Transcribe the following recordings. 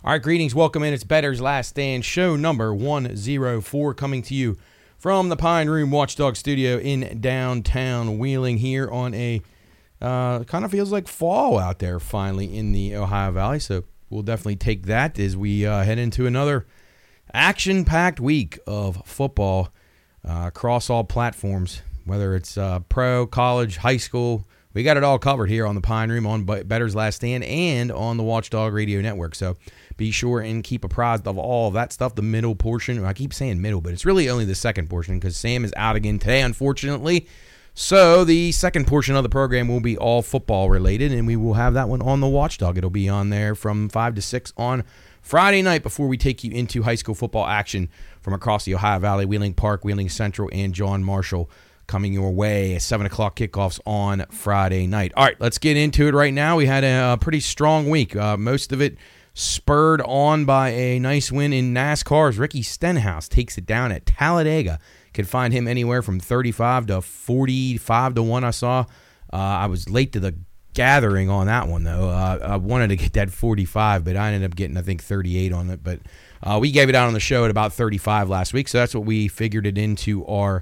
All right, greetings. Welcome in. It's Bettor's Last Stand, show number 104, coming to you from the Pine Room Watchdog Studio in downtown Wheeling here on a kind of feels like fall out there finally in the Ohio Valley. So we'll definitely take that as we head into another action-packed week of football across all platforms, whether it's pro, college, high school. We got it all covered here on the Pine Room, on Bettor's Last Stand, and on the Watchdog Radio Network. So be sure and keep apprised of all of that stuff. The middle portion, I keep saying middle, but it's really only the second portion because Sam is out again today, unfortunately. So the second portion of the program will be all football related, and we will have that one on the Watchdog. It'll be on there from 5 to 6 on Friday night before we take you into high school football action from across the Ohio Valley, Wheeling Park, Wheeling Central, and John Marshall coming your way at 7 o'clock kickoffs on Friday night. All right, let's get into it right now. We had a pretty strong week. Most of it spurred on by a nice win in NASCAR's Ricky Stenhouse takes it down at Talladega. Could find him anywhere from 35 to 45 to 1 I saw. I was late to the gathering on that one, though. I wanted to get that 45, but I ended up getting, I think, 38 on it. But we gave it out on the show at about 35 last week, so that's what we figured it into our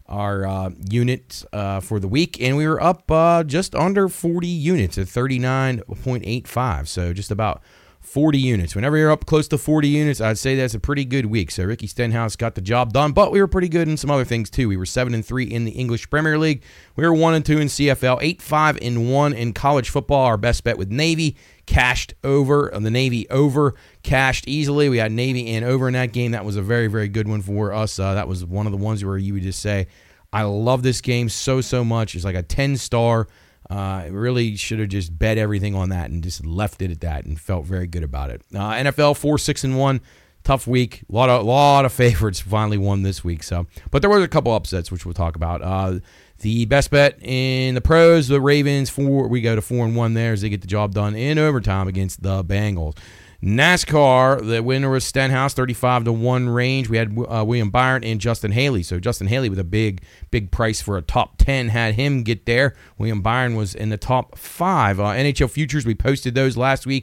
units for the week, and we were up just under 40 units at 39.85, so just about 40 units. Whenever you're up close to 40 units, I'd say that's a pretty good week. So Ricky Stenhouse got the job done, but we were pretty good in some other things too. We were 7-3 in the English Premier League. We were 1-2 in CFL, 8-5-1 in college football. Our best bet with Navy cashed over. The Navy over cashed easily. We had Navy and over in that game. That was a very, very good one for us. That was one of the ones where you would just say, I love this game so much. It's like a 10-star. Really should have just bet everything on that and just left it at that and felt very good about it. NFL 4-6-1, tough week. A lot of favorites finally won this week. So, but there was a couple upsets which we'll talk about. The best bet in the pros, the Ravens, we go to 4-1 there as they get the job done in overtime against the Bengals. NASCAR, the winner was Stenhouse, 35-1 range. We had William Byron and Justin Haley. So Justin Haley with a big price for a top 10 had him get there. William Byron was in the top 5. NHL futures, we posted those last week.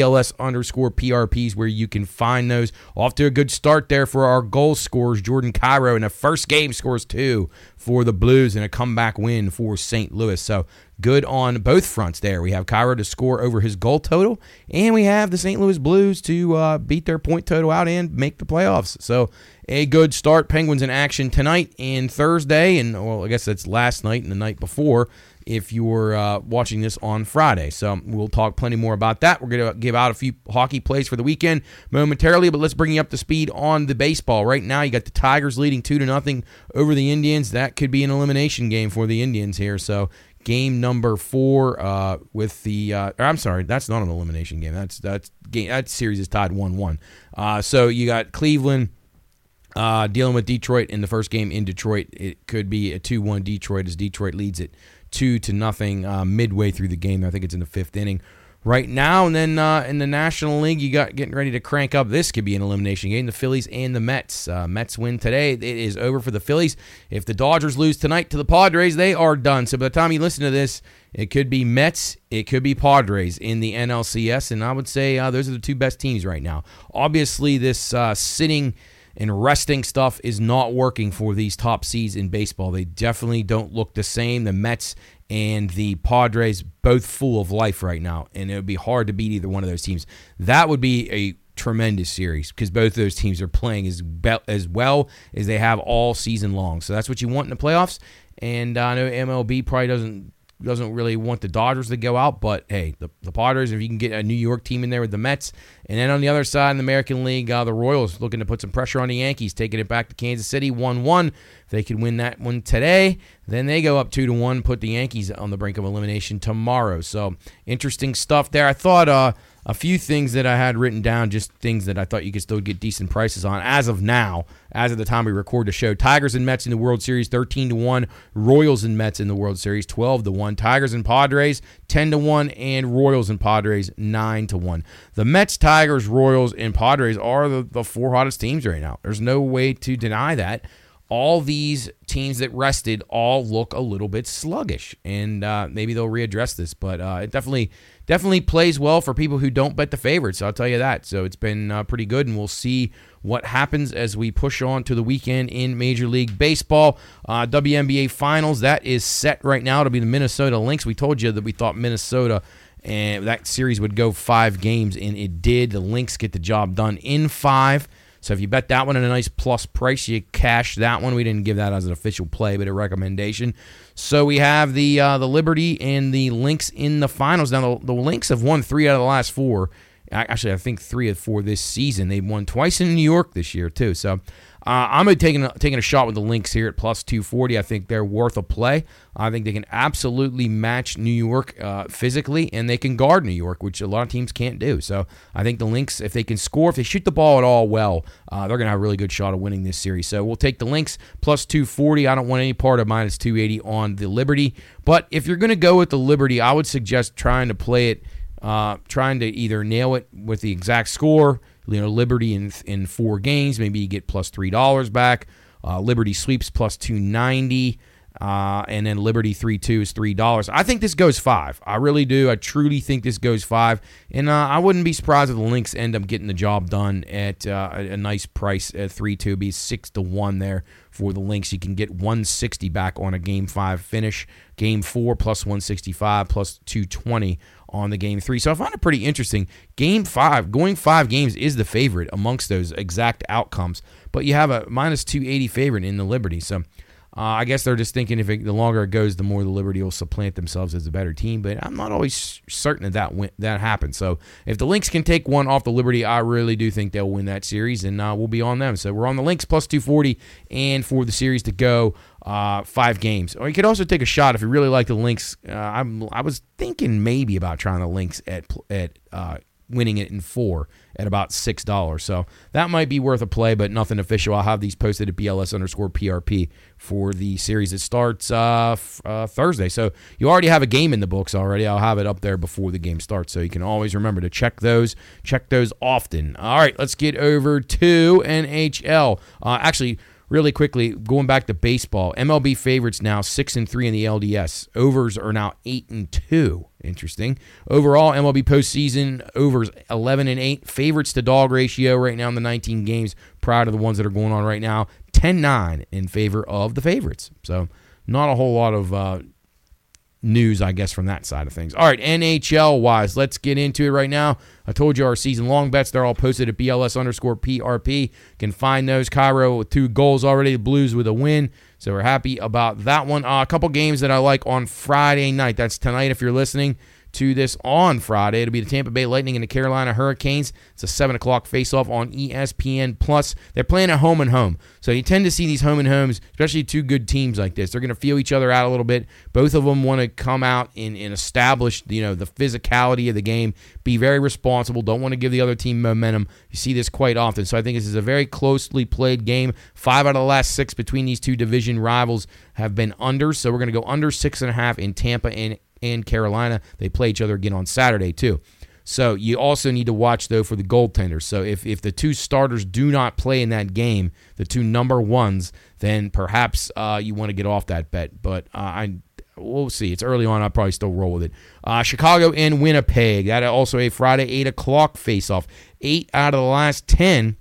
BLS_PRPs where you can find those. Off to a good start there for our goal scorers. Jordan Cairo in the first game scores 2 for the Blues and a comeback win for St. Louis. So good on both fronts there. We have Cairo to score over his goal total, and we have the St. Louis Blues to beat their point total out and make the playoffs. So a good start. Penguins in action tonight and Thursday, and well, I guess that's last night and the night before if you're watching this on Friday. So we'll talk plenty more about that. We're going to give out a few hockey plays for the weekend momentarily, but let's bring you up to speed on the baseball. Right now, you got the Tigers leading 2-0 over the Indians. That could be an elimination game for the Indians here. So game number 4 with the I'm sorry, that's not an elimination game. That series is tied 1-1. So you got Cleveland dealing with Detroit in the first game in Detroit. It could be a 2-1 Detroit as Detroit leads it 2-0 midway through the game. I think it's in the 5th inning right now. And then in the National League, you got getting ready to crank up. This could be an elimination game. The Phillies and the Mets. Mets win today. It is over for the Phillies. If the Dodgers lose tonight to the Padres, they are done. So by the time you listen to this, it could be Mets, it could be Padres in the NLCS. And I would say those are the two best teams right now. Obviously, this sitting and resting stuff is not working for these top seeds in baseball. They definitely don't look the same. The Mets and the Padres both full of life right now, and it would be hard to beat either one of those teams. That would be a tremendous series because both of those teams are playing as well as they have all season long. So that's what you want in the playoffs. And I know MLB probably doesn't really want the Dodgers to go out, but hey, the Padres, if you can get a New York team in there with the Mets, and then on the other side in the American League, the Royals looking to put some pressure on the Yankees, taking it back to Kansas City 1-1. If they can win that one today, then they go up 2-1, put the Yankees on the brink of elimination tomorrow. So interesting stuff there. I thought a few things that I had written down, just things that I thought you could still get decent prices on as of now, as of the time we record the show. Tigers and Mets in the World Series, 13-1. Royals and Mets in the World Series, 12-1. Tigers and Padres, 10-1. And Royals and Padres, 9-1. The Mets, Tigers, Royals, and Padres are the 4 hottest teams right now. There's no way to deny that. All these teams that rested all look a little bit sluggish, and maybe they'll readdress this, but it definitely definitely plays well for people who don't bet the favorites, I'll tell you that. So it's been pretty good, and we'll see what happens as we push on to the weekend in Major League Baseball. WNBA Finals, that is set right now to be the Minnesota Lynx. We told you that we thought Minnesota and that series would go 5 games, and it did. The Lynx get the job done in 5. So if you bet that one at a nice plus price, you cash that one. We didn't give that as an official play, but a recommendation. So we have the Liberty and the Lynx in the finals. Now, the Lynx have won 3 out of the last 4. Actually, I think 3 of 4 this season. They've won twice in New York this year, too. So I'm taking a shot with the Lynx here at plus 240. I think they're worth a play. I think they can absolutely match New York physically, and they can guard New York, which a lot of teams can't do. So I think the Lynx, if they can score, if they shoot the ball at all well, they're going to have a really good shot of winning this series. So we'll take the Lynx plus 240. I don't want any part of minus 280 on the Liberty. But if you're going to go with the Liberty, I would suggest trying to play it, trying to either nail it with the exact score, Liberty in 4 games, maybe you get plus $3 back. Liberty sweeps plus 290, and then Liberty 3-2 is $3. I think this goes 5. I really do. I truly think this goes 5, and I wouldn't be surprised if the Lynx end up getting the job done at a nice price at 3-2. Be 6-1 there for the Lynx. You can get 160 back on a Game 5 finish. Game 4 plus 165 plus 220 on the Game 3. So I find it pretty interesting. Game 5, going 5 games is the favorite amongst those exact outcomes, but you have a minus 280 favorite in the Liberty. So I guess they're just thinking the longer it goes, the more the Liberty will supplant themselves as a better team, but I'm not always certain that happens. So if the Lynx can take one off the Liberty, I really do think they'll win that series, and we'll be on them. So we're on the Lynx plus 240, and for the series to go 5 games. Or you could also take a shot if you really like the Lynx. I was thinking maybe about trying the Lynx at winning it in 4 at about $6. So that might be worth a play, but nothing official. I'll have these posted at BLS_PRP for the series that starts Thursday. So you already have a game in the books already. I'll have it up there before the game starts. So you can always remember to check those often. All right, let's get over to NHL. Actually, really quickly, going back to baseball, MLB favorites now 6-3 in the LDS. Overs are now 8-2. Interesting. Overall, MLB postseason overs 11-8. Favorites to dog ratio right now in the 19 games prior to the ones that are going on right now, 10-9 in favor of the favorites. So not a whole lot of news, I guess, from that side of things. All right, NHL-wise, let's get into it right now. I told you our season-long bets, they're all posted at BLS_PRP. You can find those. Cairo with 2 goals already, the Blues with a win. So we're happy about that one. A couple games that I like on Friday night. That's tonight if you're listening to this on Friday. It'll be the Tampa Bay Lightning and the Carolina Hurricanes. It's a 7 o'clock face-off on ESPN+. They're playing at home and home. So you tend to see these home and homes, especially 2 good teams like this. They're going to feel each other out a little bit. Both of them want to come out and establish the physicality of the game, be very responsible, don't want to give the other team momentum. You see this quite often. So I think this is a very closely played game. 5 out of the last 6 between these 2 division rivals have been under. So we're going to go under 6.5 in Tampa and Carolina. They play each other again on Saturday, too. So you also need to watch, though, for the goaltenders. So if the 2 starters do not play in that game, the 2 number ones, then perhaps you want to get off that bet. But we'll see. It's early on. I'll probably still roll with it. Chicago and Winnipeg. That also a Friday 8 o'clock face-off. 8 out of the last 10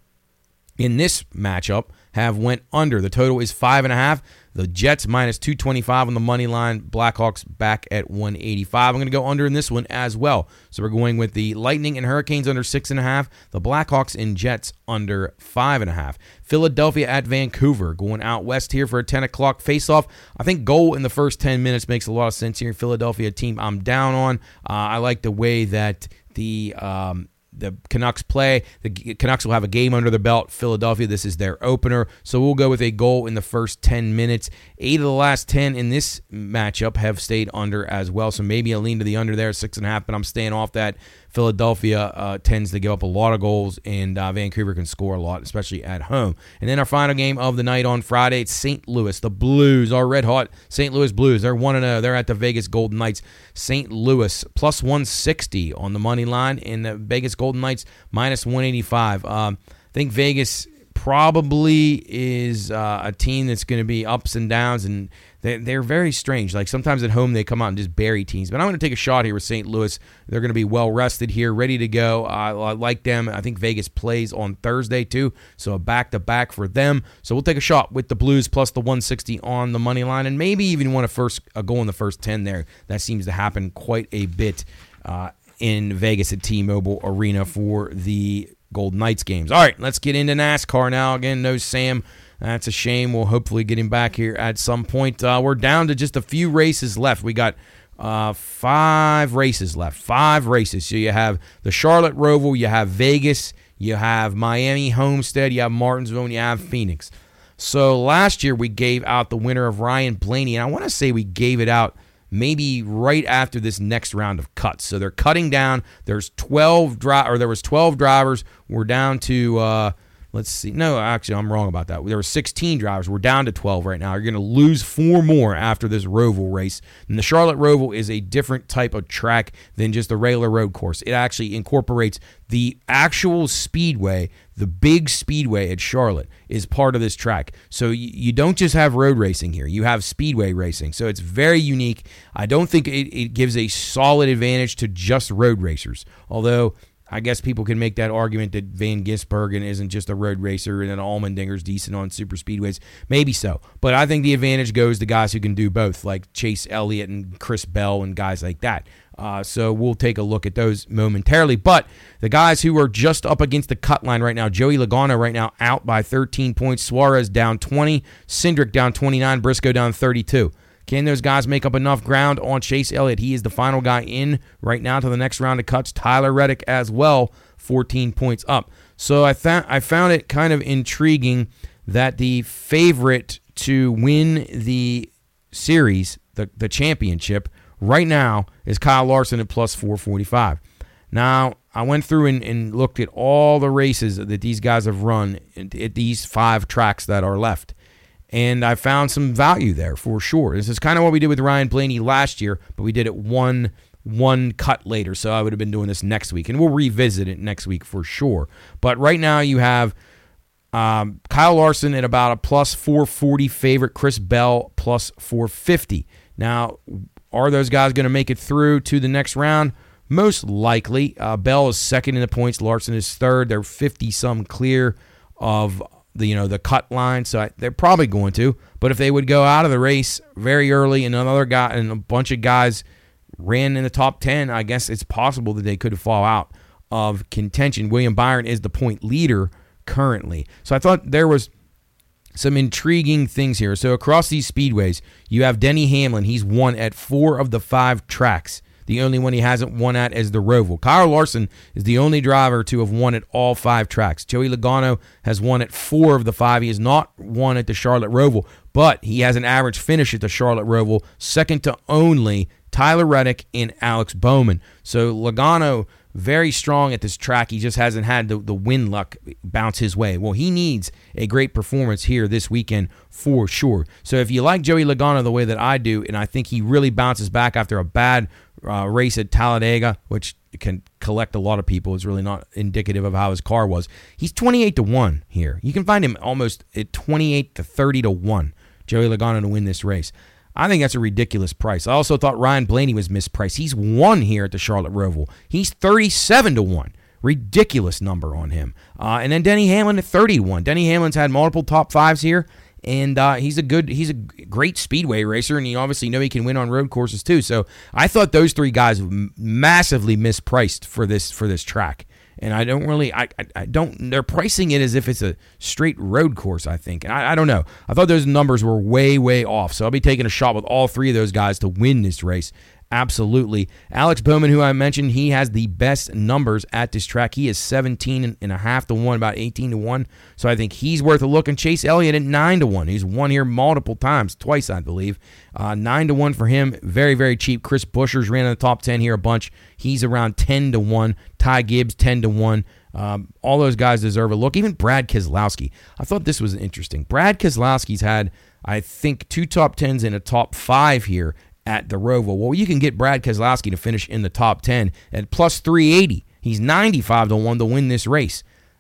in this matchup have went under. The total is 5.5. The Jets minus 225 on the money line. Blackhawks back at 185. I'm going to go under in this one as well. So we're going with the Lightning and Hurricanes under 6.5. The Blackhawks and Jets under 5.5. Philadelphia at Vancouver. Going out west here for a 10 o'clock faceoff. I think goal in the first 10 minutes makes a lot of sense here. Philadelphia team I'm down on. I like the way that the Canucks play. The Canucks will have a game under their belt. Philadelphia, this is their opener. So we'll go with a goal in the first 10 minutes. 8 of the last 10 in this matchup have stayed under as well. So maybe a lean to the under there, 6.5, but I'm staying off that. Philadelphia tends to give up a lot of goals, and Vancouver can score a lot, especially at home. And then our final game of the night on Friday, it's St. Louis. The Blues, our red-hot St. Louis Blues. They're 1-0. They're at the Vegas Golden Knights. St. Louis plus 160 on the money line, and the Vegas Golden Knights minus 185. I think Vegas probably is a team that's going to be ups and downs, and they're very strange. Like sometimes at home they come out and just bury teams. But I'm going to take a shot here with St. Louis. They're going to be well rested here, ready to go. I like them. I think Vegas plays on Thursday too, so a back-to-back for them. So we'll take a shot with the Blues plus the 160 on the money line, and maybe even want to go in the first 10 there. That seems to happen quite a bit in Vegas at T-Mobile Arena for the Golden Knights games. All right, let's get into NASCAR now. Again, no Sam. That's a shame. We'll hopefully get him back here at some point. We're down to just a few races left. We got 5 races left. 5 races. So you have the Charlotte Roval, you have Vegas, you have Miami Homestead, you have Martinsville, and you have Phoenix. So last year we gave out the winner of Ryan Blaney, and I want to say we gave it out maybe right after this next round of cuts. So they're cutting down. There was 12 drivers. We're down to let's see. No, actually, I'm wrong about that. There were 16 drivers. We're down to 12 right now. You're going to lose 4 more after this Roval race. And the Charlotte Roval is a different type of track than just a regular road course. It actually incorporates the actual speedway. The big speedway at Charlotte is part of this track. So you don't just have road racing here. You have speedway racing. So it's very unique. I don't think it gives a solid advantage to just road racers. Although I guess people can make that argument that Van Gisbergen isn't just a road racer and then Allmendinger's decent on super speedways. Maybe so. But I think the advantage goes to guys who can do both, like Chase Elliott and Chris Bell and guys like that. So we'll take a look at those momentarily. But the guys who are just up against the cut line right now, Joey Logano right now out by 13 points, Suarez down 20, Cindric down 29, Briscoe down 32. Can those guys make up enough ground on Chase Elliott? He is the final guy in right now to the next round of cuts. Tyler Reddick as well, 14 points up. So I found it kind of intriguing that the favorite to win the series, the championship, right now is Kyle Larson at plus 445. Now, I went through and looked at all the races that these guys have run at these 5 tracks that are left. And I found some value there for sure. This is kind of what we did with Ryan Blaney last year, but we did it one cut later. So I would have been doing this next week, and we'll revisit it next week for sure. But right now you have Kyle Larson at about a plus 440 favorite, Chris Bell plus 450. Now, are those guys going to make it through to the next round? Most likely. Bell is second in the points. Larson is third. They're 50-some clear of the cut line, so they're probably going to. But if they would go out of the race very early and another guy and a bunch of guys ran in the top 10, I guess it's possible that they could fall out of contention. William Byron is the point leader currently. So I thought there was some intriguing things here. So across these speedways, you have Denny Hamlin. He's won at 4 of the 5 tracks. The only one he hasn't won at is the Roval. Kyle Larson is the only driver to have won at all 5 tracks. Joey Logano has won at 4 of the 5. He has not won at the Charlotte Roval, but he has an average finish at the Charlotte Roval, second to only Tyler Reddick and Alex Bowman. So Logano, very strong at this track. He just hasn't had the win luck bounce his way. Well, he needs a great performance here this weekend for sure. So if you like Joey Logano the way that I do, and I think he really bounces back after a bad race at Talladega, which can collect a lot of people, is really not indicative of how his car was. He's 28-1 here. You can find him almost at 28 to 30-1. Joey Logano to win this race. I think that's a ridiculous price. I also thought Ryan Blaney was mispriced. He's won here at the Charlotte Roval. He's 37-1. Ridiculous number on him. And then Denny Hamlin at 30-1. Denny Hamlin's had multiple top 5s here, and he's a great speedway racer, and you obviously know he can win on road courses too. So I thought those 3 guys massively mispriced for this track. And I don't, they're pricing it as if it's a straight road course, I think. And I don't know. I thought those numbers were way, way off. So I'll be taking a shot with all 3 of those guys to win this race. Absolutely. Alex Bowman, who I mentioned, he has the best numbers at this track. He is 17.5-1, about 18-1. So I think he's worth a look. And Chase Elliott at 9-1. He's won here multiple times, twice, I believe. 9-1 for him. Very, very cheap. Chris Buescher's ran in the top 10 here a bunch. He's around 10-1. Ty Gibbs, 10-1. All those guys deserve a look. Even Brad Keselowski. I thought this was interesting. Brad Keselowski's had, I think, 2 top 10s and a top 5 here at the Roval. Well, you can get Brad Keselowski to finish in the top 10 at plus 380. He's 95-1 to win this race.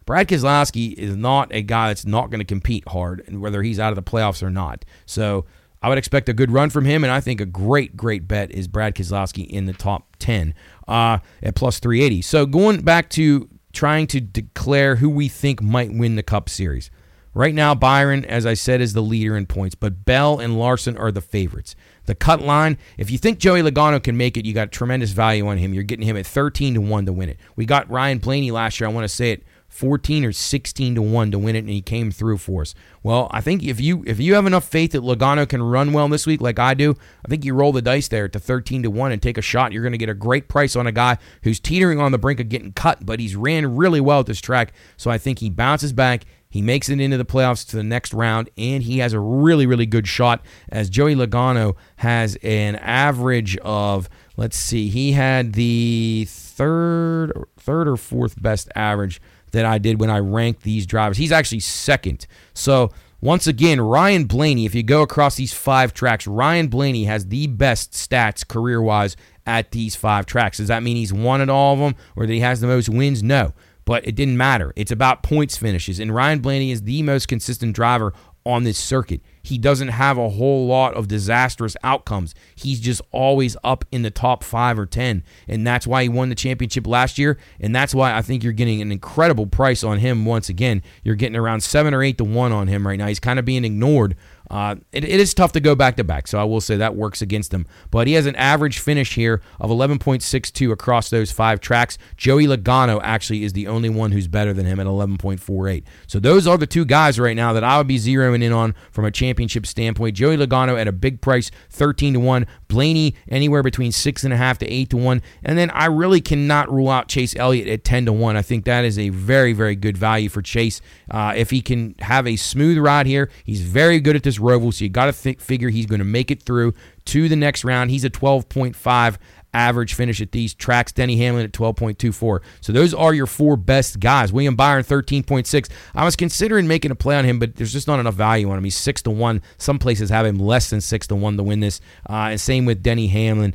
Brad Keselowski is not a guy that's not going to compete hard, and whether he's out of the playoffs or not. So I would expect a good run from him, and I think a great bet is Brad Keselowski in the top 10 at plus 380. So going back to trying to declare who we think might win the Cup Series. Right now, Byron, as I said, is the leader in points, but Bell and Larson are the favorites. The cut line, if you think Joey Logano can make it, you got tremendous value on him. You're getting him at 13-1 to win it. We got Ryan Blaney last year, I want to say it, 14 or 16-1 to win it, and he came through for us. Well, I think if you have enough faith that Logano can run well this week like I do, I think you roll the dice there to 13-1 and take a shot. You're going to get a great price on a guy who's teetering on the brink of getting cut, but he's ran really well at this track, so I think he bounces back. He makes it into the playoffs to the next round, and he has a really, really good shot as Joey Logano has an average of, let's see, he had the third or fourth best average that I did when I ranked these drivers. He's actually second. So once again, Ryan Blaney, if you go across these 5 tracks, Ryan Blaney has the best stats career-wise at these 5 tracks. Does that mean he's won at all of them or that he has the most wins? No. But it didn't matter. It's about points finishes. And Ryan Blaney is the most consistent driver on this circuit. He doesn't have a whole lot of disastrous outcomes. He's just always up in the top 5 or 10. And that's why he won the championship last year. And that's why I think you're getting an incredible price on him once again. You're getting around 7 or 8-1 on him right now. He's kind of being ignored. It is tough to go back-to-back, so I will say that works against him. But he has an average finish here of 11.62 across those 5 tracks. Joey Logano actually is the only one who's better than him at 11.48. So those are the 2 guys right now that I would be zeroing in on from a championship standpoint. Joey Logano at a big price, 13-1. Blaney anywhere between 6.5 to 8-1. And then I really cannot rule out Chase Elliott at 10-1. I think that is a very, very good value for Chase. If he can have a smooth ride here, he's very good at this Roval, so you got to figure he's going to make it through to the next round. He's a 12.5 average finish at these tracks. Denny Hamlin at 12.24. So those are your 4 best guys. William Byron, 13.6. I was considering making a play on him, but there's just not enough value on him. He's 6-1. Some places have him less than 6-1 to win this. And same with Denny Hamlin,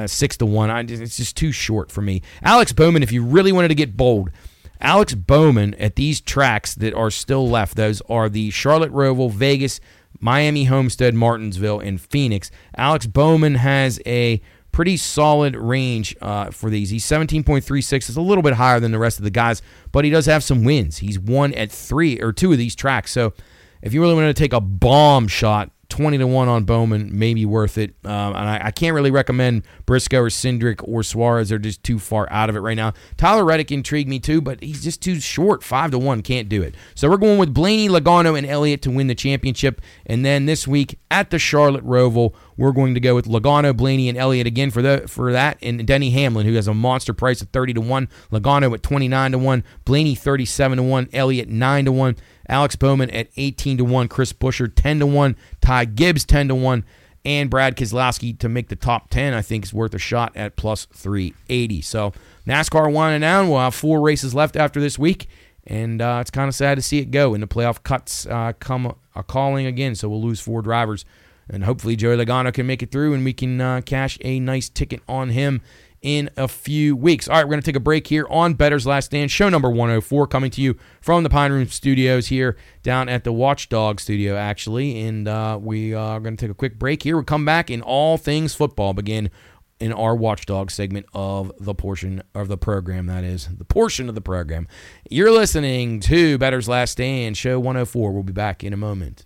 6-1. It's just too short for me. Alex Bowman, if you really wanted to get bold, Alex Bowman at these tracks that are still left, those are the Charlotte Roval, Vegas, Miami, Homestead, Martinsville, and Phoenix. Alex Bowman has a pretty solid range for these. He's 17.36. It's a little bit higher than the rest of the guys, but he does have some wins. He's won at 2 of these tracks. So if you really wanted to take a bomb shot, 20-1 on Bowman may be worth it. And I can't really recommend Briscoe or Cindric or Suarez. They're just too far out of it right now. Tyler Reddick intrigued me too, but he's just too short. 5-1, can't do it. So we're going with Blaney, Logano, and Elliott to win the championship. And then this week at the Charlotte Roval, we're going to go with Logano, Blaney, and Elliott again for that. And Denny Hamlin, who has a monster price of 30-1. Logano at 29-1. Blaney 37-1. Elliott 9-1. Alex Bowman at 18-1, Chris Buescher 10-1, Ty Gibbs 10-1, and Brad Keselowski to make the top 10, I think is worth a shot at plus 380. So NASCAR winding down. We'll have 4 races left after this week, and it's kind of sad to see it go. And the playoff cuts come calling again, so we'll lose 4 drivers. And hopefully Joey Logano can make it through, and we can cash a nice ticket on him in a few weeks. All right, we're going to take a break here on Bettor's Last Stand, show number 104, coming to you from the Pine Room Studios here down at the Watchdog Studio, actually. And we are going to take a quick break here. We'll come back and all things football begin in our Watchdog segment of the portion of the program, that is, the portion of the program. You're listening to Bettor's Last Stand, show 104. We'll be back in a moment.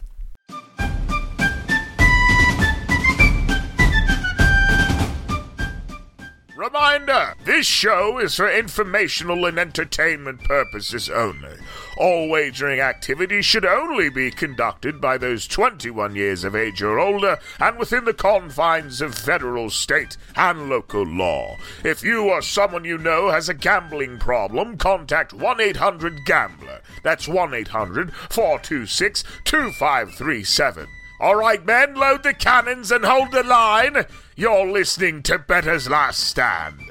Reminder, this show is for informational and entertainment purposes only. All wagering activities should only be conducted by those 21 years of age or older and within the confines of federal, state, and local law. If you or someone you know has a gambling problem, contact 1-800-GAMBLER. That's 1-800-426-2537. All right, men, load the cannons and hold the line. You're listening to Bettor's Last Stand.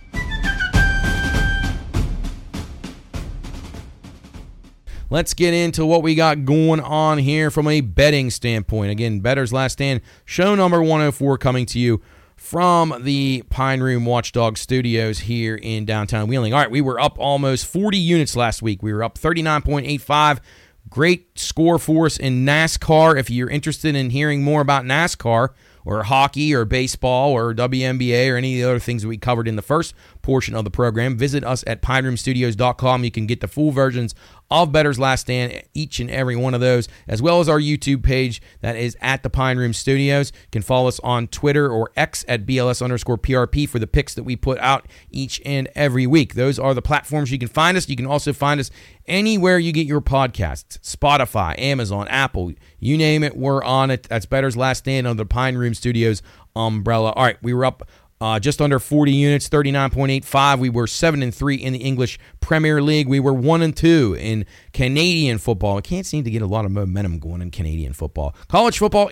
Let's get into what we got going on here from a betting standpoint. Again, Bettor's Last Stand, show number 104, coming to you from the Pine Room Watchdog Studios here in downtown Wheeling. All right, we were up almost 40 units last week. We were up 39.85. Great score for us in NASCAR. If you're interested in hearing more about NASCAR or hockey or baseball or WNBA or any of the other things that we covered in the first portion of the program, visit us at pineroomstudios.com. You can get the full versions of Bettor's Last Stand, each and every one of those, as well as our YouTube page that is at the Pine Room Studios. You can follow us on Twitter or X at BLS_PRP for the picks that we put out each and every week. Those are the platforms you can find us. You can also find us anywhere you get your podcasts, Spotify, Amazon, Apple, you name it, we're on it. That's Bettor's Last Stand under the Pine Room Studios umbrella. All right, we were up just under 40 units, 39.85. We were 7-3 in the English Premier League. We were 1-2 in Canadian football. I can't seem to get a lot of momentum going in Canadian football. College football,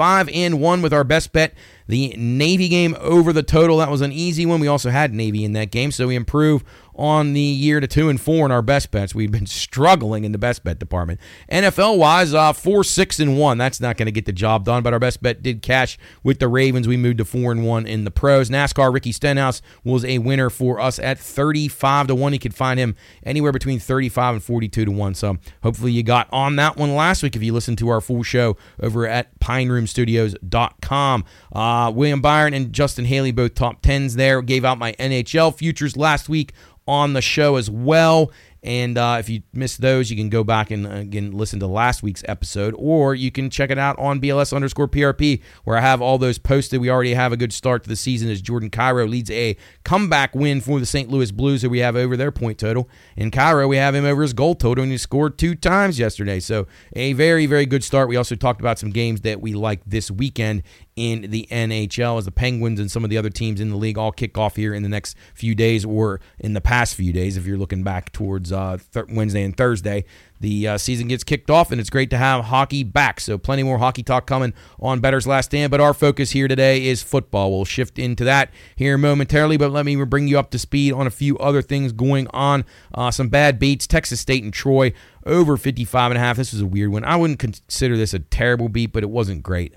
8-5-1 with our best bet, the Navy game over the total. That was an easy one. We also had Navy in that game, so we improve on the year to 2-4 in our best bets. We've been struggling in the best bet department. NFL-wise, 4-6-1. That's not going to get the job done, but our best bet did cash with the Ravens. We moved to 4-1 in the pros. NASCAR, Ricky Stenhouse was a winner for us at 35-1. You could find him anywhere between 35 and 42-1. So hopefully you got on that one last week if you listened to our full show over at pineroomstudios.com. William Byron and Justin Haley, both top 10s there. Gave out my NHL futures last week on the show as well. And if you missed those, you can go back and again listen to last week's episode, or you can check it out on BLS_PRP, where I have all those posted. We already have a good start to the season as Jordan Cairo leads a comeback win for the St. Louis Blues that we have over their point total. In Cairo, we have him over his goal total, and he scored 2 times yesterday. So a very, very good start. We also talked about some games that we like this weekend in the NHL as the Penguins and some of the other teams in the league all kick off here in the next few days, or in the past few days if you're looking back towards Wednesday and Thursday. The season gets kicked off, and it's great to have hockey back. So plenty more hockey talk coming on Bettor's Last Stand, but our focus here today is football. We'll shift into that here momentarily, but let me bring you up to speed on a few other things going on. Some bad beats. Texas State and Troy over 55.5. This was a weird one. I wouldn't consider this a terrible beat, but it wasn't great.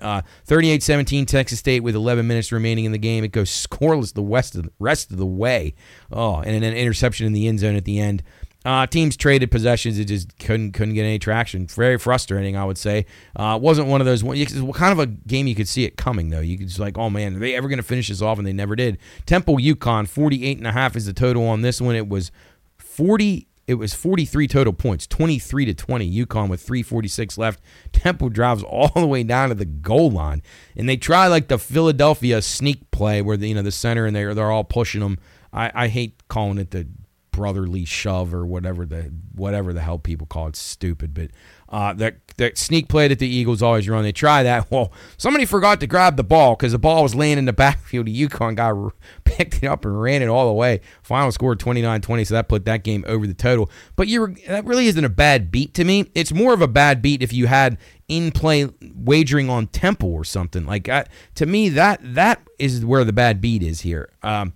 38-17 Texas State with 11 minutes remaining in the game. It goes scoreless the rest of the way. Oh, and an interception in the end zone at the end. Teams traded possessions. It just couldn't get any traction. Very frustrating, I would say. Wasn't one of those. It was kind of a game you could see it coming, though. You could just like, oh, man, are they ever going to finish this off? And they never did. Temple, UConn, 48.5 is the total on this one. It was 43 total points, 23-20. UConn with 3:46 left. Temple drives all the way down to the goal line, and they try like the Philadelphia sneak play where the center and they're all pushing them. I hate calling it the brotherly shove or whatever the hell people call it. It's stupid, but that sneak play that the Eagles always run, they try that. Well, somebody forgot to grab the ball because the ball was laying in the backfield. The UConn guy picked it up and ran it all the way. Final score 29-20, so that put that game over the total. But that really isn't a bad beat to me. It's more of a bad beat if you had in-play wagering on Temple or something. Like to me, that is where the bad beat is here.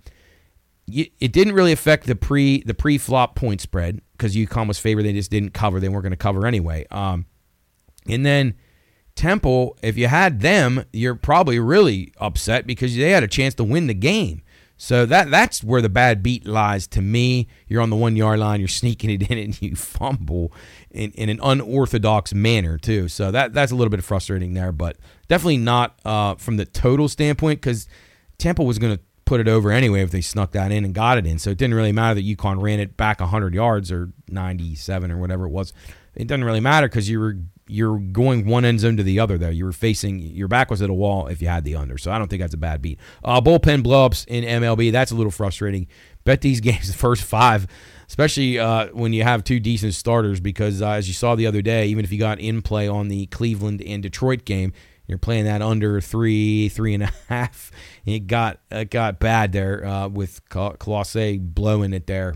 It didn't really affect the pre-flop point spread because UConn was favored. They just didn't cover. They weren't going to cover anyway. And then Temple, if you had them, you're probably really upset because they had a chance to win the game. So that's where the bad beat lies to me. You're on the 1 yard line. You're sneaking it in and you fumble in an unorthodox manner too. So that's a little bit frustrating there, but definitely not from the total standpoint because Temple was going to put it over anyway if they snuck that in and got it in. So it didn't really matter that UConn ran it back 100 yards or 97 or whatever it was. It doesn't really matter because you're going one end zone to the other there. You were facing, your back was at a wall if you had the under. So I don't think that's a bad beat. Bullpen blowups in MLB, that's a little frustrating. Bet these games the first 5, especially when you have 2 decent starters because as you saw the other day, even if you got in play on the Cleveland and Detroit game, you're playing that under 3.5. It got bad there with Colosset blowing it there.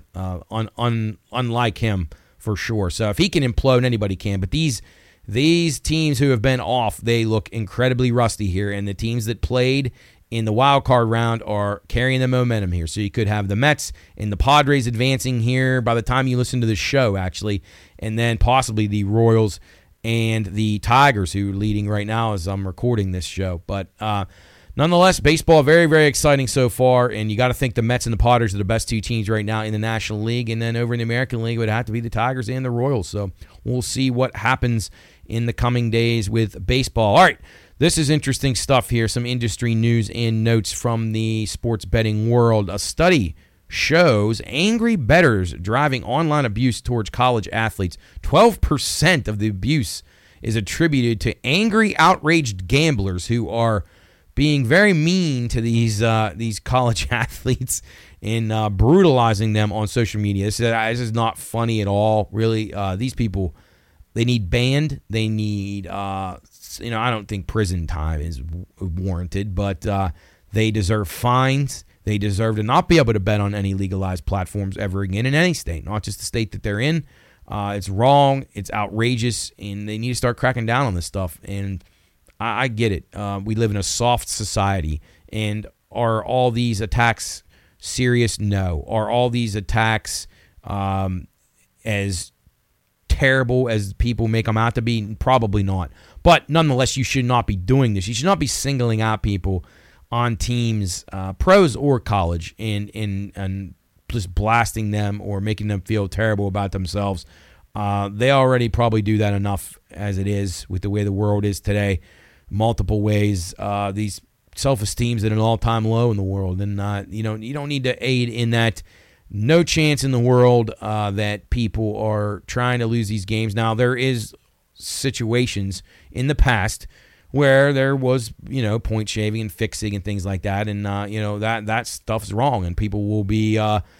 Unlike him for sure. So if he can implode, anybody can. But these teams who have been off, they look incredibly rusty here. And the teams that played in the wild card round are carrying the momentum here. So you could have the Mets and the Padres advancing here by the time you listen to the show, actually, and then possibly the Royals and the Tigers, who are leading right now as I'm recording this show. But Nonetheless, baseball, very, very exciting so far, and you got to think the Mets and the Padres are the best two teams right now in the National League, and then over in the American League it would have to be the Tigers and the Royals. So we'll see what happens in the coming days with baseball. All right, this is interesting stuff here, some industry news and notes from the sports betting world. A study shows angry bettors driving online abuse towards college athletes. 12% of the abuse is attributed to angry, outraged gamblers who are being very mean to these college athletes and brutalizing them on social media. This is not funny at all, really. These people, they need banned. They need, I don't think prison time is warranted, but they deserve fines. They deserve to not be able to bet on any legalized platforms ever again in any state, not just the state that they're in. It's wrong. It's outrageous, and they need to start cracking down on this stuff. And I get it. We live in a soft society, and are all these attacks serious? No. Are all these attacks as terrible as people make them out to be? Probably not. But nonetheless, you should not be doing this. You should not be singling out people on teams, pros or college, and just blasting them or making them feel terrible about themselves. They already probably do that enough as it is with the way the world is today. Multiple ways. These self-esteem's at an all-time low in the world, and you don't need to aid in that. No chance in the world that people are trying to lose these games. Now, there is situations in the past where there was, point shaving and fixing and things like that, and that stuff's wrong, and people will be,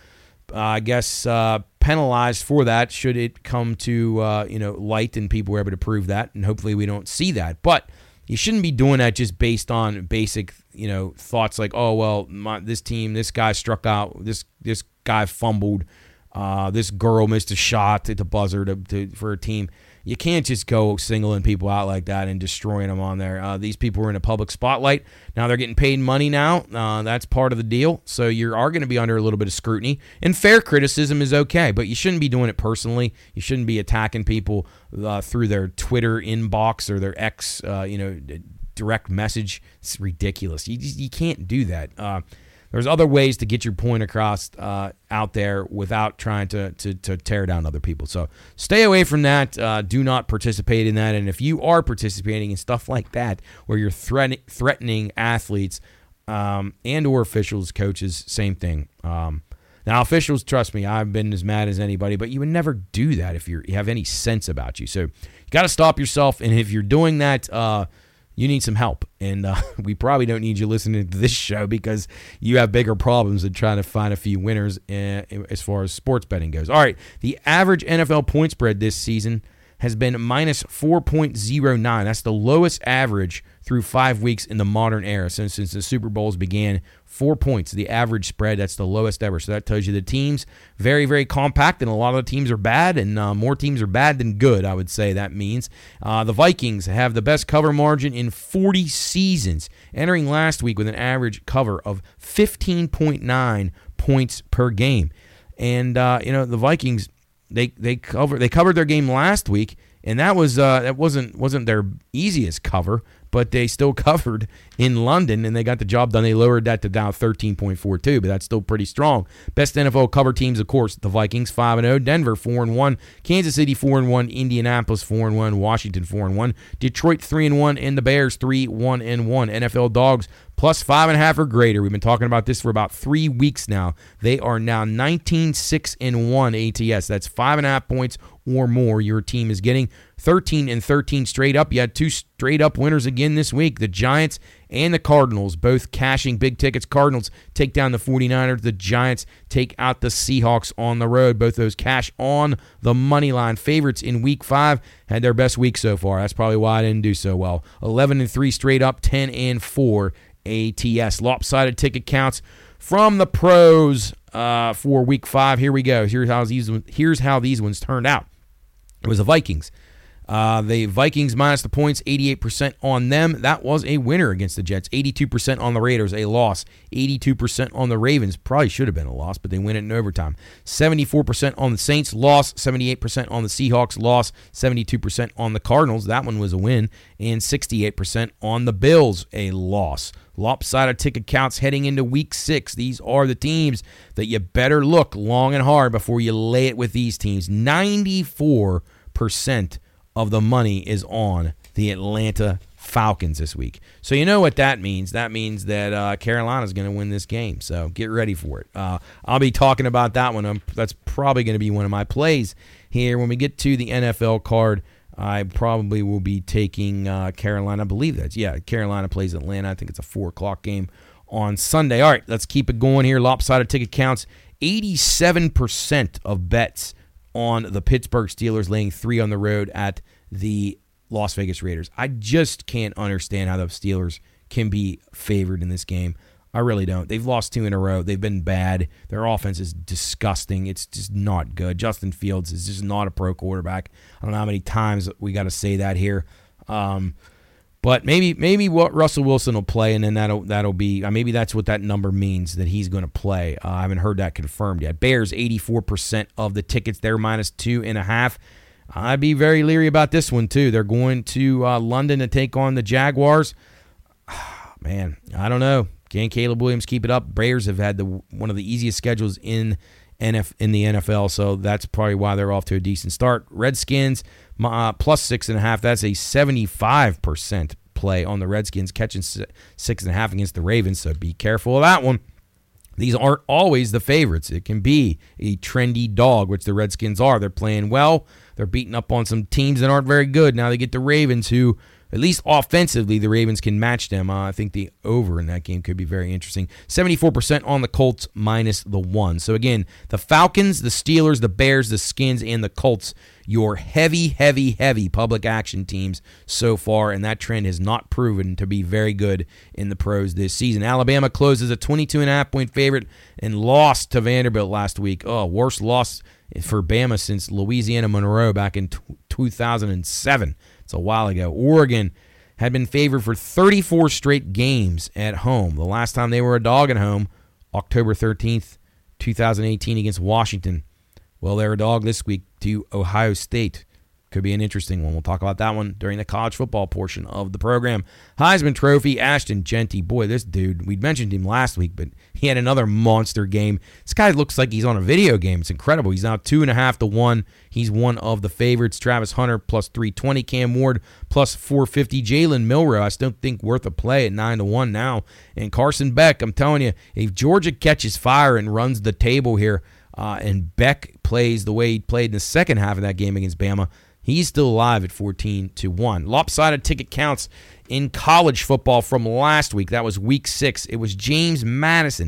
penalized for that should it come to light and people are able to prove that, and hopefully we don't see that. But you shouldn't be doing that just based on basic, thoughts like, oh, well, this guy struck out, this guy fumbled, this girl missed a shot at the buzzer for a team. You can't just go singling people out like that and destroying them on there. These people are in a public spotlight. Now they're getting paid money now. That's part of the deal. So you are going to be under a little bit of scrutiny. And fair criticism is okay, but you shouldn't be doing it personally. You shouldn't be attacking people through their Twitter inbox or their X, direct message. It's ridiculous. You can't do that. There's other ways to get your point across out there without trying to tear down other people. So stay away from that. Do not participate in that. And if you are participating in stuff like that, where you're threatening athletes and or officials, coaches, same thing. Now, officials, trust me, I've been as mad as anybody, but you would never do that if you have any sense about you. So you got to stop yourself. And if you're doing that, you need some help, and we probably don't need you listening to this show because you have bigger problems than trying to find a few winners as far as sports betting goes. All right, the average NFL point spread this season has been minus 4.09. That's the lowest average through 5 weeks in the modern era since the Super Bowls began. 4 points, the average spread. That's the lowest ever. So that tells you the team's very, very compact, and a lot of the teams are bad, and more teams are bad than good, I would say that means. The Vikings have the best cover margin in 40 seasons, entering last week with an average cover of 15.9 points per game. And, the Vikings, they covered their game last week, and that wasn't their easiest cover, but they still covered in London, and they got the job done. They lowered that to down 13.42, but that's still pretty strong. Best NFL cover teams, of course, the Vikings 5-0, Denver 4-1, Kansas City 4-1, Indianapolis 4-1, Washington 4-1, Detroit 3-1, and the Bears 3-1-1. NFL dogs plus 5.5 or greater. We've been talking about this for about 3 weeks now. They are now 19-6-1 ATS. That's 5.5 points or more your team is getting. 13-13 straight up. You had 2 straight up winners again this week. The Giants and the Cardinals both cashing big tickets. Cardinals take down the 49ers. The Giants take out the Seahawks on the road. Both those cash on the money line. Favorites in week 5 had their best week so far. That's probably why I didn't do so well. 11-3 straight up. 10-4 ATS. Lopsided ticket counts from the pros for week 5. Here we go. Here's how these ones turned out. It was the Vikings. The Vikings minus the points, 88% on them. That was a winner against the Jets. 82% on the Raiders, a loss. 82% on the Ravens, probably should have been a loss, but they win it in overtime. 74% on the Saints, loss. 78% on the Seahawks, loss. 72% on the Cardinals, that one was a win. And 68% on the Bills, a loss. Lopsided ticket counts heading into Week 6. These are the teams that you better look long and hard before you lay it with these teams. 94% of the money is on the Atlanta Falcons this week. So you know what that means. That means that Carolina's going to win this game. So get ready for it. I'll be talking about that one. That's probably going to be one of my plays here. When we get to the NFL card, I probably will be taking Carolina. I believe that's, Carolina plays Atlanta. I think it's a 4 o'clock game on Sunday. All right, let's keep it going here. Lopsided ticket counts. 87% of bets on the Pittsburgh Steelers laying 3 on the road at the Las Vegas Raiders. I just can't understand how the Steelers can be favored in this game. I really don't. They've lost 2 in a row. They've been bad. Their offense is disgusting. It's just not good. Justin Fields is just not a pro quarterback. I don't know how many times we got to say that here. But maybe what Russell Wilson will play, and then that'll be maybe that's what that number means, that he's going to play. I haven't heard that confirmed yet. Bears 84% of the tickets. They're minus 2.5. I'd be very leery about this one too. They're going to London to take on the Jaguars. Man, I don't know. Can Caleb Williams keep it up? Bears have had one of the easiest schedules in the NFL, so that's probably why they're off to a decent start. Redskins plus 6.5. That's a 75% play on the Redskins, catching 6.5 against the Ravens, so be careful of that one. These aren't always the favorites. It can be a trendy dog, which the Redskins are. They're playing well. They're beating up on some teams that aren't very good. Now they get the Ravens, who, at least offensively, the Ravens can match them. I think the over in that game could be very interesting. 74% on the Colts minus the 1. So again, the Falcons, the Steelers, the Bears, the Skins, and the Colts, your heavy public action teams so far, and that trend has not proven to be very good in the pros this season. Alabama closes a 22.5-point favorite and lost to Vanderbilt last week. Oh, worst loss for Bama since Louisiana Monroe back in 2007. It's a while ago. Oregon had been favored for 34 straight games at home. The last time they were a dog at home, October 13th, 2018 against Washington. Well, they're a dog this week to Ohio State. Could be an interesting one. We'll talk about that one during the college football portion of the program. Heisman Trophy, Ashton Genty. Boy, this dude, we mentioned him last week, but he had another monster game. This guy looks like he's on a video game. It's incredible. He's now 2.5 to 1. He's one of the favorites. Travis Hunter plus 320. Cam Ward plus 450. Jalen Milroe, I still think worth a play at 9 to 1 now. And Carson Beck, I'm telling you, if Georgia catches fire and runs the table here, and Beck plays the way he played in the second half of that game against Bama, he's still alive at 14 to 1. Lopsided ticket counts in college football from last week. That was week 6. It was James Madison.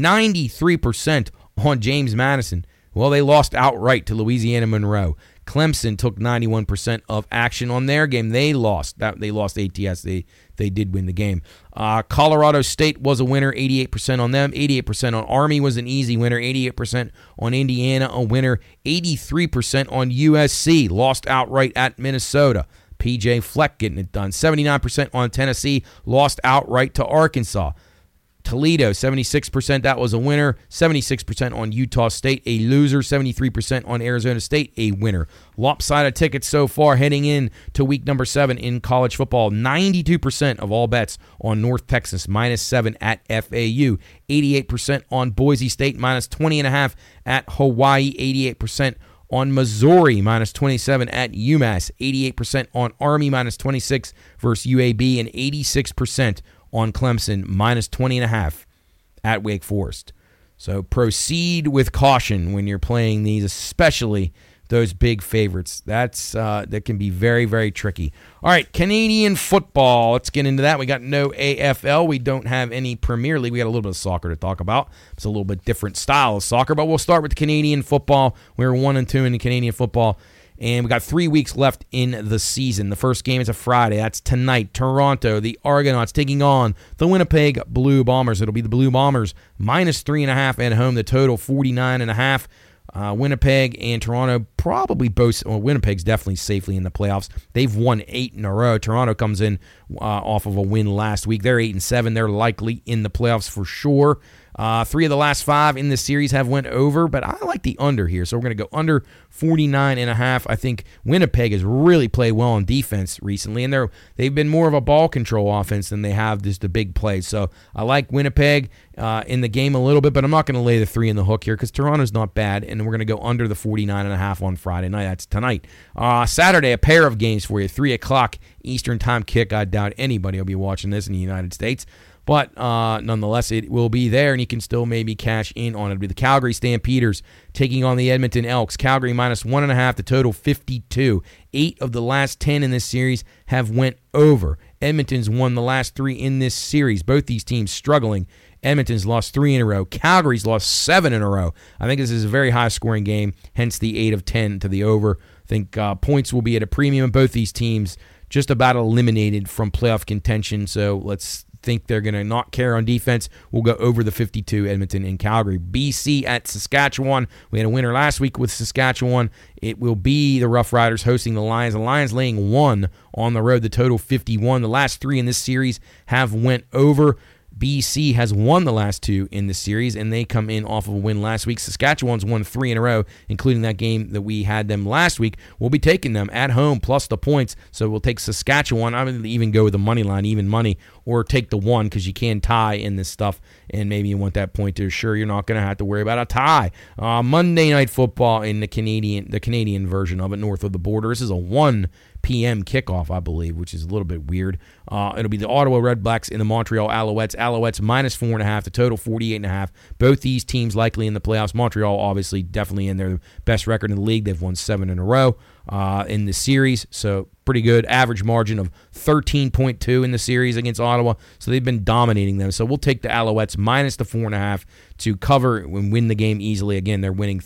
93% on James Madison. Well, they lost outright to Louisiana Monroe. Clemson took 91% of action on their game. They lost. They lost ATS. They did win the game. Colorado State was a winner, 88% on them. 88% on Army was an easy winner. 88% on Indiana, a winner. 83% on USC, lost outright at Minnesota. PJ Fleck getting it done. 79% on Tennessee, lost outright to Arkansas. Toledo, 76%, that was a winner. 76% on Utah State, a loser. 73% on Arizona State, a winner. Lopsided tickets so far heading in to week number 7 in college football. 92% of all bets on North Texas, minus 7 at FAU. 88% on Boise State, minus 20.5 at Hawaii. 88% on Missouri, minus 27 at UMass. 88% on Army, minus 26 versus UAB. And 86% on Clemson, minus 20.5 at Wake Forest. So proceed with caution when you're playing these, especially those big favorites. That can be very, very tricky. All right, Canadian football. Let's get into that. We got no AFL. We don't have any Premier League. We got a little bit of soccer to talk about. It's a little bit different style of soccer, but we'll start with Canadian football. We're 1-2 in the Canadian football. And we got 3 weeks left in the season. The first game is a Friday. That's tonight. Toronto, the Argonauts taking on the Winnipeg Blue Bombers. It'll be the Blue Bombers minus 3.5 at home. The total 49.5. Winnipeg and Toronto probably both. Well, Winnipeg's definitely safely in the playoffs. They've won 8 in a row. Toronto comes in off of a win last week. They're 8-7. They're likely in the playoffs for sure. 3 of the last 5 in this series have went over, but I like the under here. So we're going to go under 49.5. I think Winnipeg has really played well on defense recently, and they've been more of a ball control offense than they have just the big plays. So I like Winnipeg in the game a little bit, but I'm not going to lay the 3 in the hook here because Toronto's not bad, and we're going to go under the 49.5 on Friday night. That's tonight. Saturday, a pair of games for you, 3 o'clock Eastern time kick. I doubt anybody will be watching this in the United States. But nonetheless, it will be there, and you can still maybe cash in on it. It'll be the Calgary Stampeders taking on the Edmonton Elks. Calgary minus 1.5, the total 52. 8 of the last 10 in this series have went over. Edmonton's won the last 3 in this series. Both these teams struggling. Edmonton's lost 3 in a row. Calgary's lost 7 in a row. I think this is a very high-scoring game, hence the 8 of 10 to the over. I think points will be at a premium. Both these teams just about eliminated from playoff contention, so let's think they're going to not care on defense. We'll go over the 52, Edmonton and Calgary. BC at Saskatchewan. We had a winner last week with Saskatchewan. It will be the Rough Riders hosting the Lions. The Lions laying 1 on the road, the total 51. The last 3 in this series have went over. BC has won the last 2 in the series, and they come in off of a win last week. Saskatchewan's won 3 in a row, including that game that we had them last week. We'll be taking them at home plus the points, so we'll take Saskatchewan. I'm going to even go with the money line, even money, or take the 1 because you can tie in this stuff, and maybe you want that point to assure you're not going to have to worry about a tie. Monday Night Football in the Canadian version of it, north of the border. This is a 1 p.m. kickoff, I believe, which is a little bit weird. It'll be the Ottawa Redblacks and the Montreal Alouettes. Alouettes minus 4.5, the total 48.5. Both these teams likely in the playoffs. Montreal obviously definitely in their best record in the league. They've won 7 in a row in the series, so pretty good. Average margin of 13.2 in the series against Ottawa, so they've been dominating them. So we'll take the Alouettes minus the 4.5 to cover and win the game easily. Again, they're winning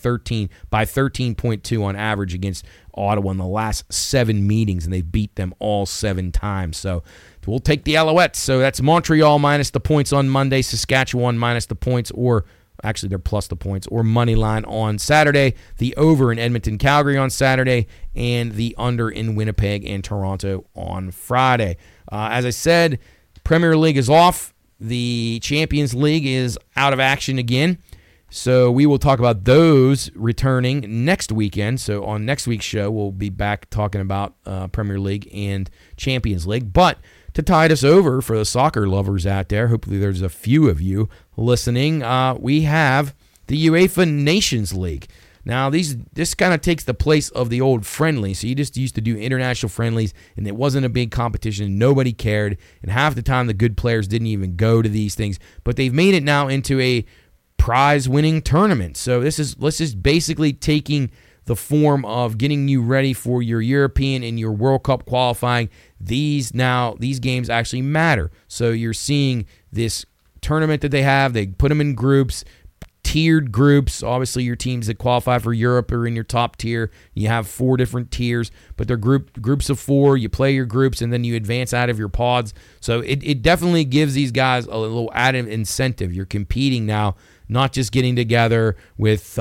13.2 on average against Ottawa in the last 7 meetings, and they've beat them all 7 times. So we'll take the Alouettes. So that's Montreal minus the points on Monday, Saskatchewan minus the points, or actually they're plus the points, or money line on Saturday, the over in Edmonton, Calgary on Saturday, and the under in Winnipeg and Toronto on Friday. As I said, Premier League is off. The Champions League is out of action again. So we will talk about those returning next weekend. So on next week's show, we'll be back talking about Premier League and Champions League. But to tide us over for the soccer lovers out there, hopefully there's a few of you listening, we have the UEFA Nations League. Now, this kind of takes the place of the old friendly. So you just used to do international friendlies, and it wasn't a big competition. Nobody cared, and half the time the good players didn't even go to these things. But they've made it now into a prize-winning tournament. So this is basically taking the form of getting you ready for your European and your World Cup qualifying. These games actually matter. So you're seeing this tournament that they have. They put them in groups, tiered groups. Obviously, your teams that qualify for Europe are in your top tier. You have 4 different tiers, but they're groups of 4. You play your groups, and then you advance out of your pods. So it definitely gives these guys a little added incentive. You're competing now, not just getting together with,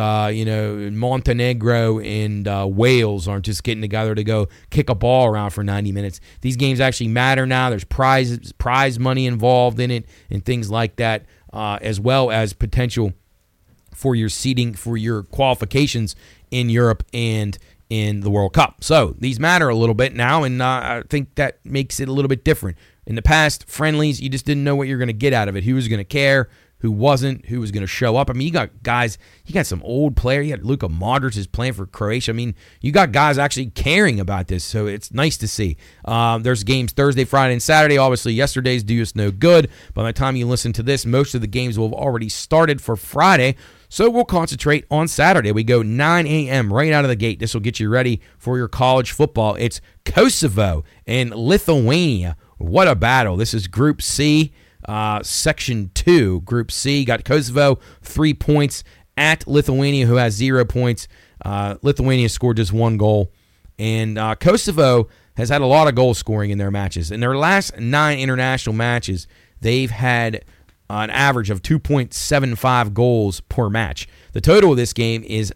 Montenegro and Wales aren't just getting together to go kick a ball around for 90 minutes. These games actually matter now. There's prize money involved in it and things like that, as well as potential for your seeding, for your qualifications in Europe and in the World Cup. So these matter a little bit now, and I think that makes it a little bit different. In the past, friendlies, you just didn't know what you're going to get out of it. Who was going to care? Who wasn't, who was going to show up. I mean, you got some old players. You got Luka Modric is playing for Croatia. I mean, you got guys actually caring about this, so it's nice to see. There's games Thursday, Friday, and Saturday. Obviously, yesterday's do us no good. By the time you listen to this, most of the games will have already started for Friday, so we'll concentrate on Saturday. We go 9 a.m. right out of the gate. This will get you ready for your college football. It's Kosovo and Lithuania. What a battle. This is Group C. Section 2, Group C, got Kosovo 3 points at Lithuania, who has 0 points. Lithuania scored just 1 goal. And Kosovo has had a lot of goal scoring in their matches. In their last 9 international matches, they've had an average of 2.75 goals per match. The total of this game is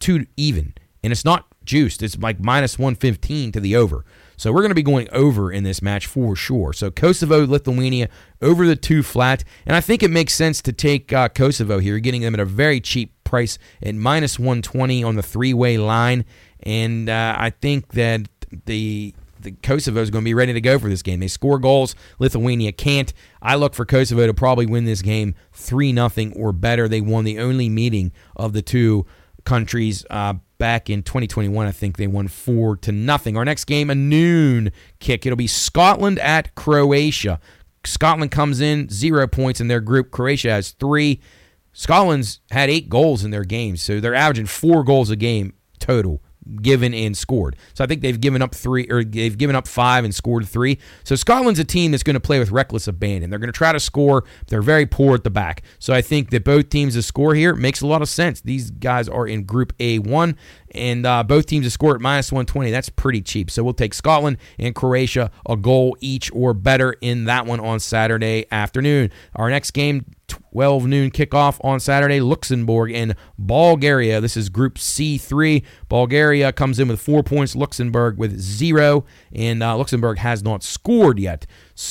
2 even, and it's not juiced. It's like minus 115 to the over. So we're going to be going over in this match for sure. So Kosovo, Lithuania, over the 2 flat. And I think it makes sense to take Kosovo here, getting them at a very cheap price at minus 120 on the 3-way line. And I think that the Kosovo is going to be ready to go for this game. They score goals. Lithuania can't. I look for Kosovo to probably win this game 3-0 or better. They won the only meeting of the two countries back in 2021. I think they won 4-0. Our next game, a noon kick. It'll be Scotland at Croatia. Scotland comes in 0 points in their group. Croatia has 3. Scotland's had 8 goals in their games, so they're averaging 4 goals a game total, given and scored. So I think they've given up 5 and scored 3. So Scotland's a team that's going to play with reckless abandon. They're going to try to score. They're very poor at the back. So I think that both teams to score here makes a lot of sense. These guys are in Group A1, and both teams to score at minus 120. That's pretty cheap. So we'll take Scotland and Croatia a goal each or better in that one on Saturday afternoon. Our next game, 12 noon kickoff on Saturday, Luxembourg and Bulgaria. This is Group C3. Bulgaria comes in with 4 points, Luxembourg with 0, and Luxembourg has not scored yet.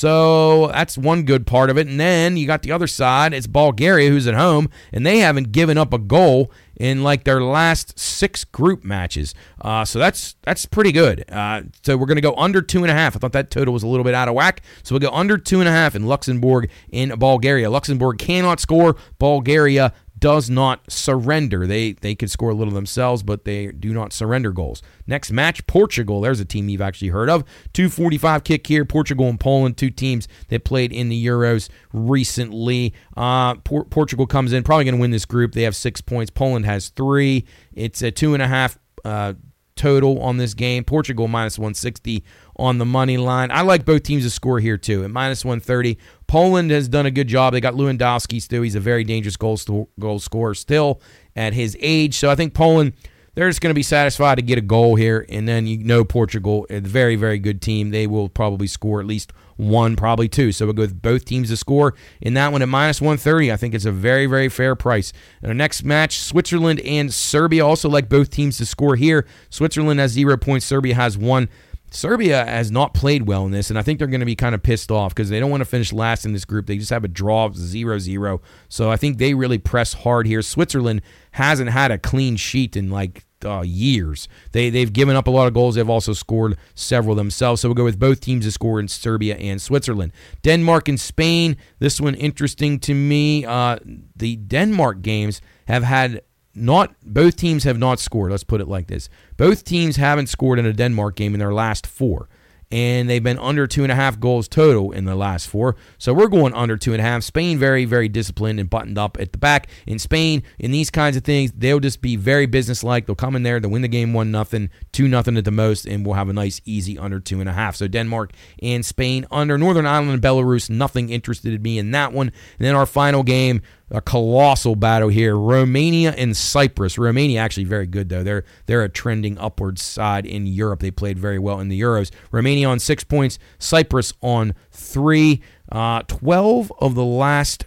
So that's one good part of it. And then you got the other side. It's Bulgaria, who's at home, and they haven't given up a goal in like their last 6 group matches. So that's pretty good. So we're going to go under 2.5. I thought that total was a little bit out of whack. So we'll go under 2.5 in Luxembourg in Bulgaria. Luxembourg cannot score. Bulgaria does not surrender. They could score a little themselves, but they do not surrender goals. Next match, Portugal. There's a team you've actually heard of. 2:45 kick here. Portugal and Poland, 2 teams that played in the Euros recently. Portugal comes in, probably going to win this group. They have 6 points. Poland has 3. It's a 2.5 total on this game. Portugal minus 160 on the money line. I like both teams to score here too. At minus 130, Poland has done a good job. They got Lewandowski still. He's a very dangerous goal scorer still at his age. So I think Poland, they're just going to be satisfied to get a goal here. And then Portugal, a very, very good team. They will probably score at least 1, probably 2. So we'll go with both teams to score in that one at minus 130. I think it's a very, very fair price. And our next match, Switzerland and Serbia. Also like both teams to score here. Switzerland has 0 points. Serbia has 1. Serbia has not played well in this, and I think they're going to be kind of pissed off because they don't want to finish last in this group. They just have a draw of 0-0. So I think they really press hard here. Switzerland hasn't had a clean sheet in like years. They've given up a lot of goals. They've also scored several themselves. So we'll go with both teams to score in Serbia and Switzerland. Denmark and Spain. This one interesting to me. The Denmark games have had both teams have not scored. Let's put it like this. Both teams haven't scored in a Denmark game in their last 4. And they've been under 2.5 goals total in the last 4. So we're going under 2.5. Spain, very, very disciplined and buttoned up at the back. In Spain, in these kinds of things, they'll just be very businesslike. They'll come in there, they'll win the game 1-0, 2-0 at the most, and we'll have a nice, easy under 2.5. So Denmark and Spain under. Northern Ireland and Belarus, nothing interested me in that one. And then our final game, a colossal battle here. Romania and Cyprus. Romania actually very good, though. They're a trending upward side in Europe. They played very well in the Euros. Romania on 6 points. Cyprus on 3. 12 of the last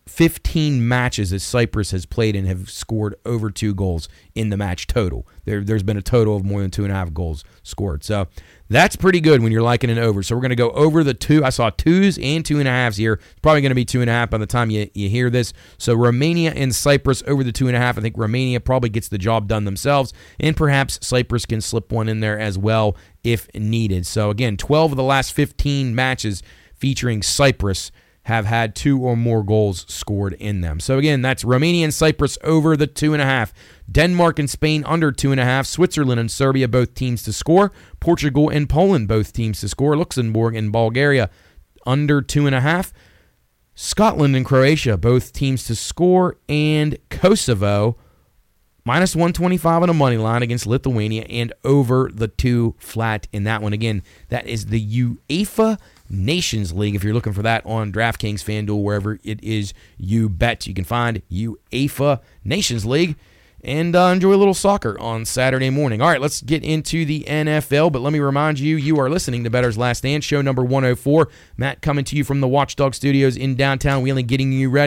15 matches that Cyprus has played in have scored over 2 goals in the match total. There's been a total of more than 2.5 goals scored. So that's pretty good when you're liking an over. So we're going to go over the 2. I saw 2s and 2.5s here. It's probably going to be 2.5 by the time you hear this. So Romania and Cyprus over the 2.5. I think Romania probably gets the job done themselves, and perhaps Cyprus can slip one in there as well if needed. So again, 12 of the last 15 matches featuring Cyprus have had 2 or more goals scored in them. So again, that's Romania and Cyprus over the 2.5. Denmark and Spain under 2.5. Switzerland and Serbia, both teams to score. Portugal and Poland, both teams to score. Luxembourg and Bulgaria under 2.5. Scotland and Croatia, both teams to score. And Kosovo, minus 125 on a money line against Lithuania, and over the 2 flat in that one. Again, that is the UEFA Nations League. If you're looking for that on DraftKings, FanDuel, wherever it is you bet, you can find UEFA Nations League and enjoy a little soccer on Saturday morning. All right, let's get into the NFL, but let me remind you, you are listening to Bettor's Last Stand, show number 104. Matt coming to you from the Watchdog Studios in downtown Wheeling, getting you ready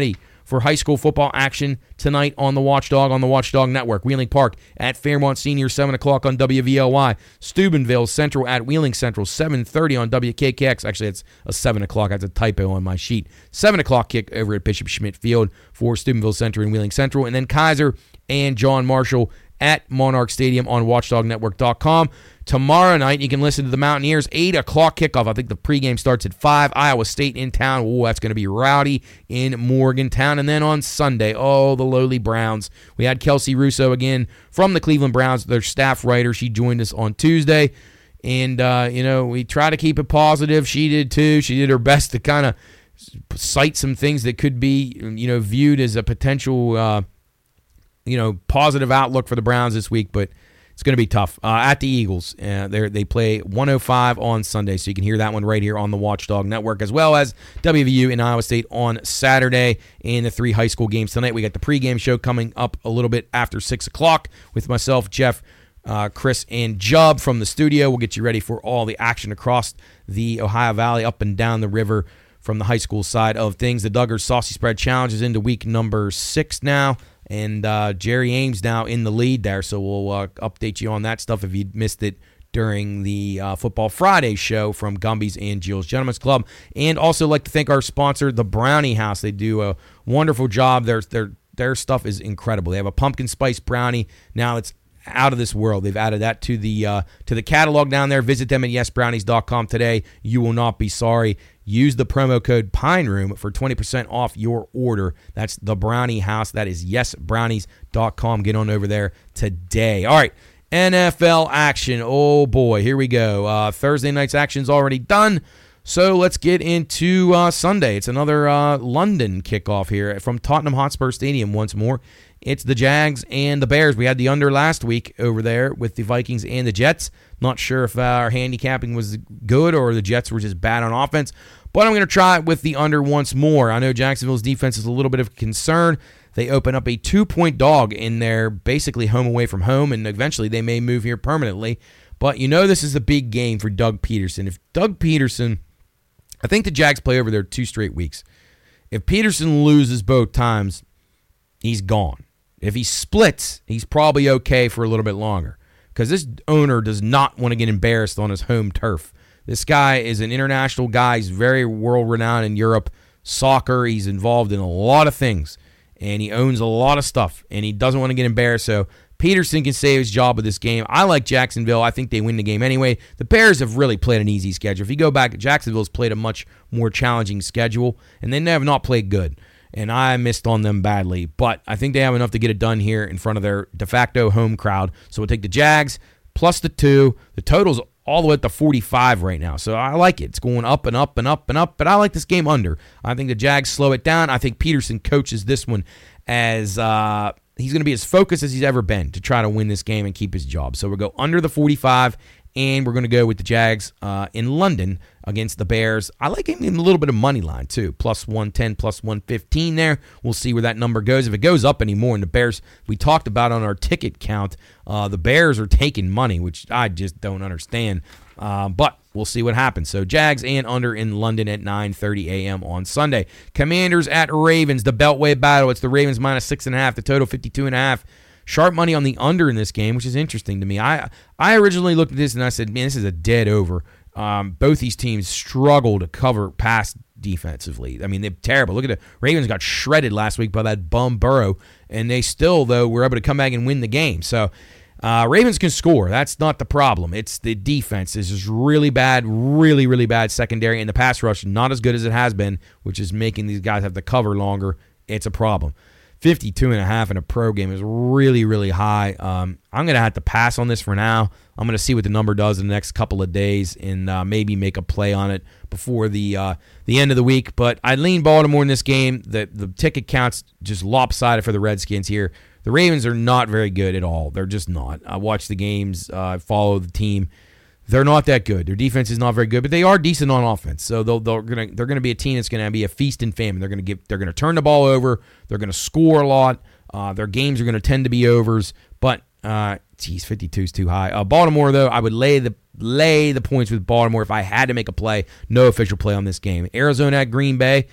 for high school football action tonight on the Watchdog Network. Wheeling Park at Fairmont Senior, 7 o'clock on WVLY. Steubenville Central at Wheeling Central, 7:30 on WKKX. Actually, it's a 7 o'clock. That's a typo on my sheet. 7 o'clock kick over at Bishop Schmidt Field for Steubenville Central and Wheeling Central. And then Kaiser and John Marshall at Monarch Stadium on WatchdogNetwork.com. Tomorrow night, you can listen to the Mountaineers, 8 o'clock kickoff. I think the pregame starts at 5. Iowa State in town. Oh, that's going to be rowdy in Morgantown. And then on Sunday, the lowly Browns. We had Kelsey Russo again from the Cleveland Browns, their staff writer. She joined us on Tuesday. And, we try to keep it positive. She did too. She did her best to kind of cite some things that could be, viewed as a potential positive outlook for the Browns this week, but it's going to be tough. At the Eagles, they play 1:05 on Sunday, so you can hear that one right here on the Watchdog Network, as well as WVU and Iowa State on Saturday, and the 3 high school games tonight. We got the pregame show coming up a little bit after 6 o'clock with myself, Jeff, Chris, and Jubb from the studio. We'll get you ready for all the action across the Ohio Valley, up and down the river from the high school side of things. The Duggars Saucy Spread Challenge is into week number 6 now. And Jerry Ames now in the lead there, so we'll update you on that stuff if you missed it during the Football Friday show from Gumby's and Jill's Gentlemen's Club. And also like to thank our sponsor, the Brownie House. They do a wonderful job. Their stuff is incredible. They have a pumpkin spice brownie now that's out of this world. They've added that to the catalog down there. Visit them at yesbrownies.com today. You will not be sorry. Use the promo code PINEROOM for 20% off your order. That's the Brownie House. That is yesbrownies.com. Get on over there today. All right, NFL action. Oh, boy, here we go. Thursday night's action's already done, so let's get into Sunday. It's another London kickoff here from Tottenham Hotspur Stadium once more. It's the Jags and the Bears. We had the under last week over there with the Vikings and the Jets. Not sure if our handicapping was good or the Jets were just bad on offense, but I'm going to try it with the under once more. I know Jacksonville's defense is a little bit of a concern. They open up a 2-point dog in their basically home away from home, and eventually they may move here permanently. But this is a big game for Doug Peterson. If Doug Peterson, I think the Jags play over there 2 straight weeks. If Peterson loses both times, he's gone. If he splits, he's probably okay for a little bit longer because this owner does not want to get embarrassed on his home turf. This guy is an international guy. He's very world-renowned in Europe, soccer. He's involved in a lot of things, and he owns a lot of stuff, and he doesn't want to get embarrassed, so Peterson can save his job with this game. I like Jacksonville. I think they win the game anyway. The Bears have really played an easy schedule. If you go back, Jacksonville's played a much more challenging schedule, and they have not played good. And I missed on them badly. But I think they have enough to get it done here in front of their de facto home crowd. So we'll take the Jags plus the 2. The total's all the way up to 45 right now. So I like it. It's going up and up and up and up. But I like this game under. I think the Jags slow it down. I think Peterson coaches this one as he's going to be as focused as he's ever been to try to win this game and keep his job. So we'll go under the 45. And we're going to go with the Jags in London against the Bears. I like him in a little bit of money line, too. Plus 110, plus 115 there. We'll see where that number goes. If it goes up anymore, and the Bears, we talked about on our ticket count, the Bears are taking money, which I just don't understand. But we'll see what happens. So Jags and under in London at 9:30 a.m. on Sunday. Commanders at Ravens, the Beltway battle. It's the Ravens minus 6.5, the total 52.5. Sharp money on the under in this game, which is interesting to me. I originally looked at this and I said, man, this is a dead over. Both these teams struggle to cover pass defensively. I mean, they're terrible. Look at the Ravens got shredded last week by that bum Burrow, and they still, though, were able to come back and win the game. So Ravens can score. That's not the problem. It's the defense. This is really bad, really, really bad secondary, and the pass rush not as good as it has been, which is making these guys have to cover longer. It's a problem. 52.5 in a pro game is really, really high. I'm going to have to pass on this for now. I'm going to see what the number does in the next couple of days and maybe make a play on it before the end of the week. But I lean Baltimore in this game. The ticket count's just lopsided for the Redskins here. The Ravens are not very good at all. They're just not. I watch the games. I follow the team. They're not that good. Their defense is not very good, but they are decent on offense. So they're gonna be a team that's gonna be a feast and famine. They're gonna turn the ball over. They're gonna score a lot. Their games are gonna tend to be overs. But 52 is too high. Baltimore though, I would lay the points with Baltimore if I had to make a play. No official play on this game. Arizona at Green Bay.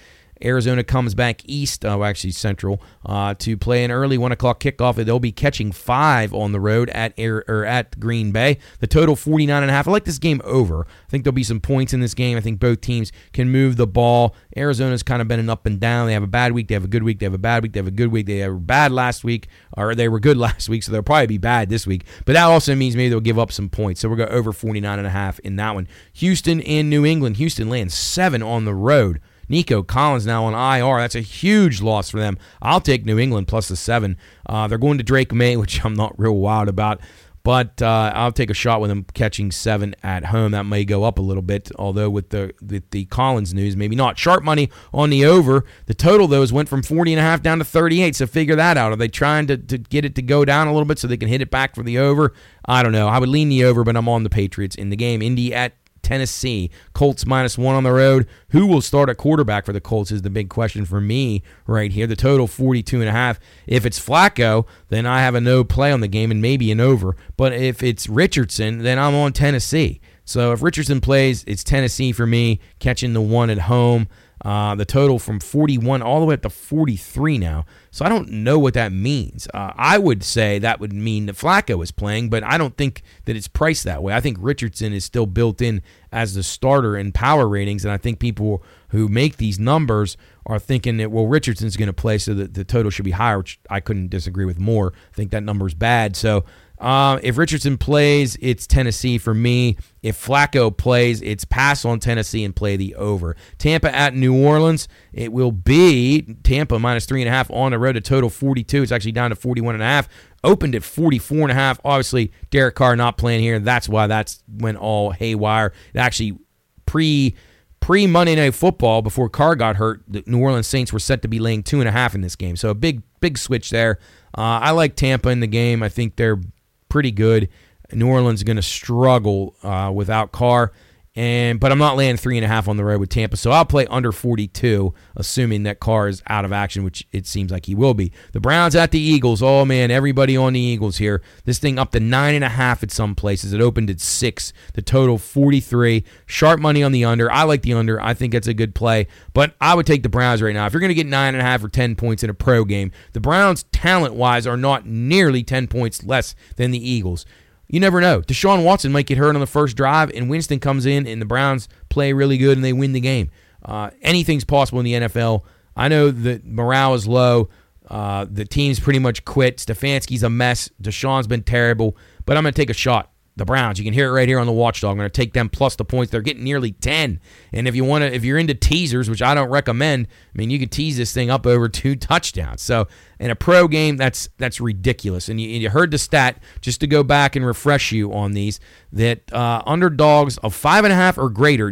Arizona comes back east, actually central, to play an early 1 o'clock kickoff. They'll be catching 5 on the road at Green Bay. The total 49.5. I like this game over. I think there'll be some points in this game. I think both teams can move the ball. Arizona's kind of been an up and down. They have a bad week. They have a good week. They have a bad week. They have a good week. They were bad last week, or they were good last week, so they'll probably be bad this week. But that also means maybe they'll give up some points. So we're going over 49.5 in that one. Houston and New England. Houston lands 7 on the road. Nico Collins now on IR. That's a huge loss for them. I'll take New England plus the 7. They're going to Drake May, which I'm not real wild about. But I'll take a shot with them catching 7 at home. That may go up a little bit, although with the Collins news, maybe not. Sharp money on the over. The total, though, went from 40.5 down to 38, so figure that out. Are they trying to get it to go down a little bit so they can hit it back for the over? I don't know. I would lean the over, but I'm on the Patriots in the game. Indy at Tennessee. Colts -1 on the road. Who will start at quarterback for the Colts is the big question for me right here. The total 42.5. If it's Flacco, then I have a no play on the game and maybe an over. But if it's Richardson, then I'm on Tennessee. So if Richardson plays, it's Tennessee for me, catching the 1 at home. The total from 41 all the way up to 43 now. So I don't know what that means. I would say that would mean that Flacco is playing, but I don't think that it's priced that way. I think Richardson is still built in as the starter in power ratings, and I think people who make these numbers are thinking that, well, Richardson's going to play, so that the total should be higher, which I couldn't disagree with more. I think that number's bad. So if Richardson plays, it's Tennessee for me. If Flacco plays, it's pass on Tennessee and play the over. Tampa at New Orleans. It will be Tampa -3.5 on the road. A total 42. It's actually down to 41.5. Opened at 44.5. Obviously, Derek Carr not playing here. That's why that's went all haywire. It actually pre-Monday Night Football, before Carr got hurt, the New Orleans Saints were set to be laying 2.5 in this game. So a big switch there. I like Tampa in the game. I think they're pretty good. New Orleans is going to struggle without Carr, but I'm not laying 3.5 on the road with Tampa, so I'll play under 42, assuming that Carr is out of action, which it seems like he will be. The Browns at the Eagles. Oh man, everybody on the Eagles here. This thing up to 9.5 at some places. It opened at 6. The total 43. Sharp money on the under. I like the under. I think that's a good play, but I would take the Browns right now. If you're going to get 9.5 or 10 points in a pro game, the Browns talent-wise are not nearly 10 points less than the Eagles. You never know. Deshaun Watson might get hurt on the first drive, and Winston comes in, and the Browns play really good, and they win the game. Anything's possible in the NFL. I know that morale is low. The team's pretty much quit. Stefanski's a mess. Deshaun's been terrible, but I'm going to take a shot. The Browns, you can hear it right here on the Watchdog. I'm going to take them plus the points. They're getting nearly 10. And if you're into teasers, which I don't recommend, I mean, you could tease this thing up over 2 touchdowns. So in a pro game, that's ridiculous. And you heard the stat, just to go back and refresh you on these, that underdogs of 5.5 or greater,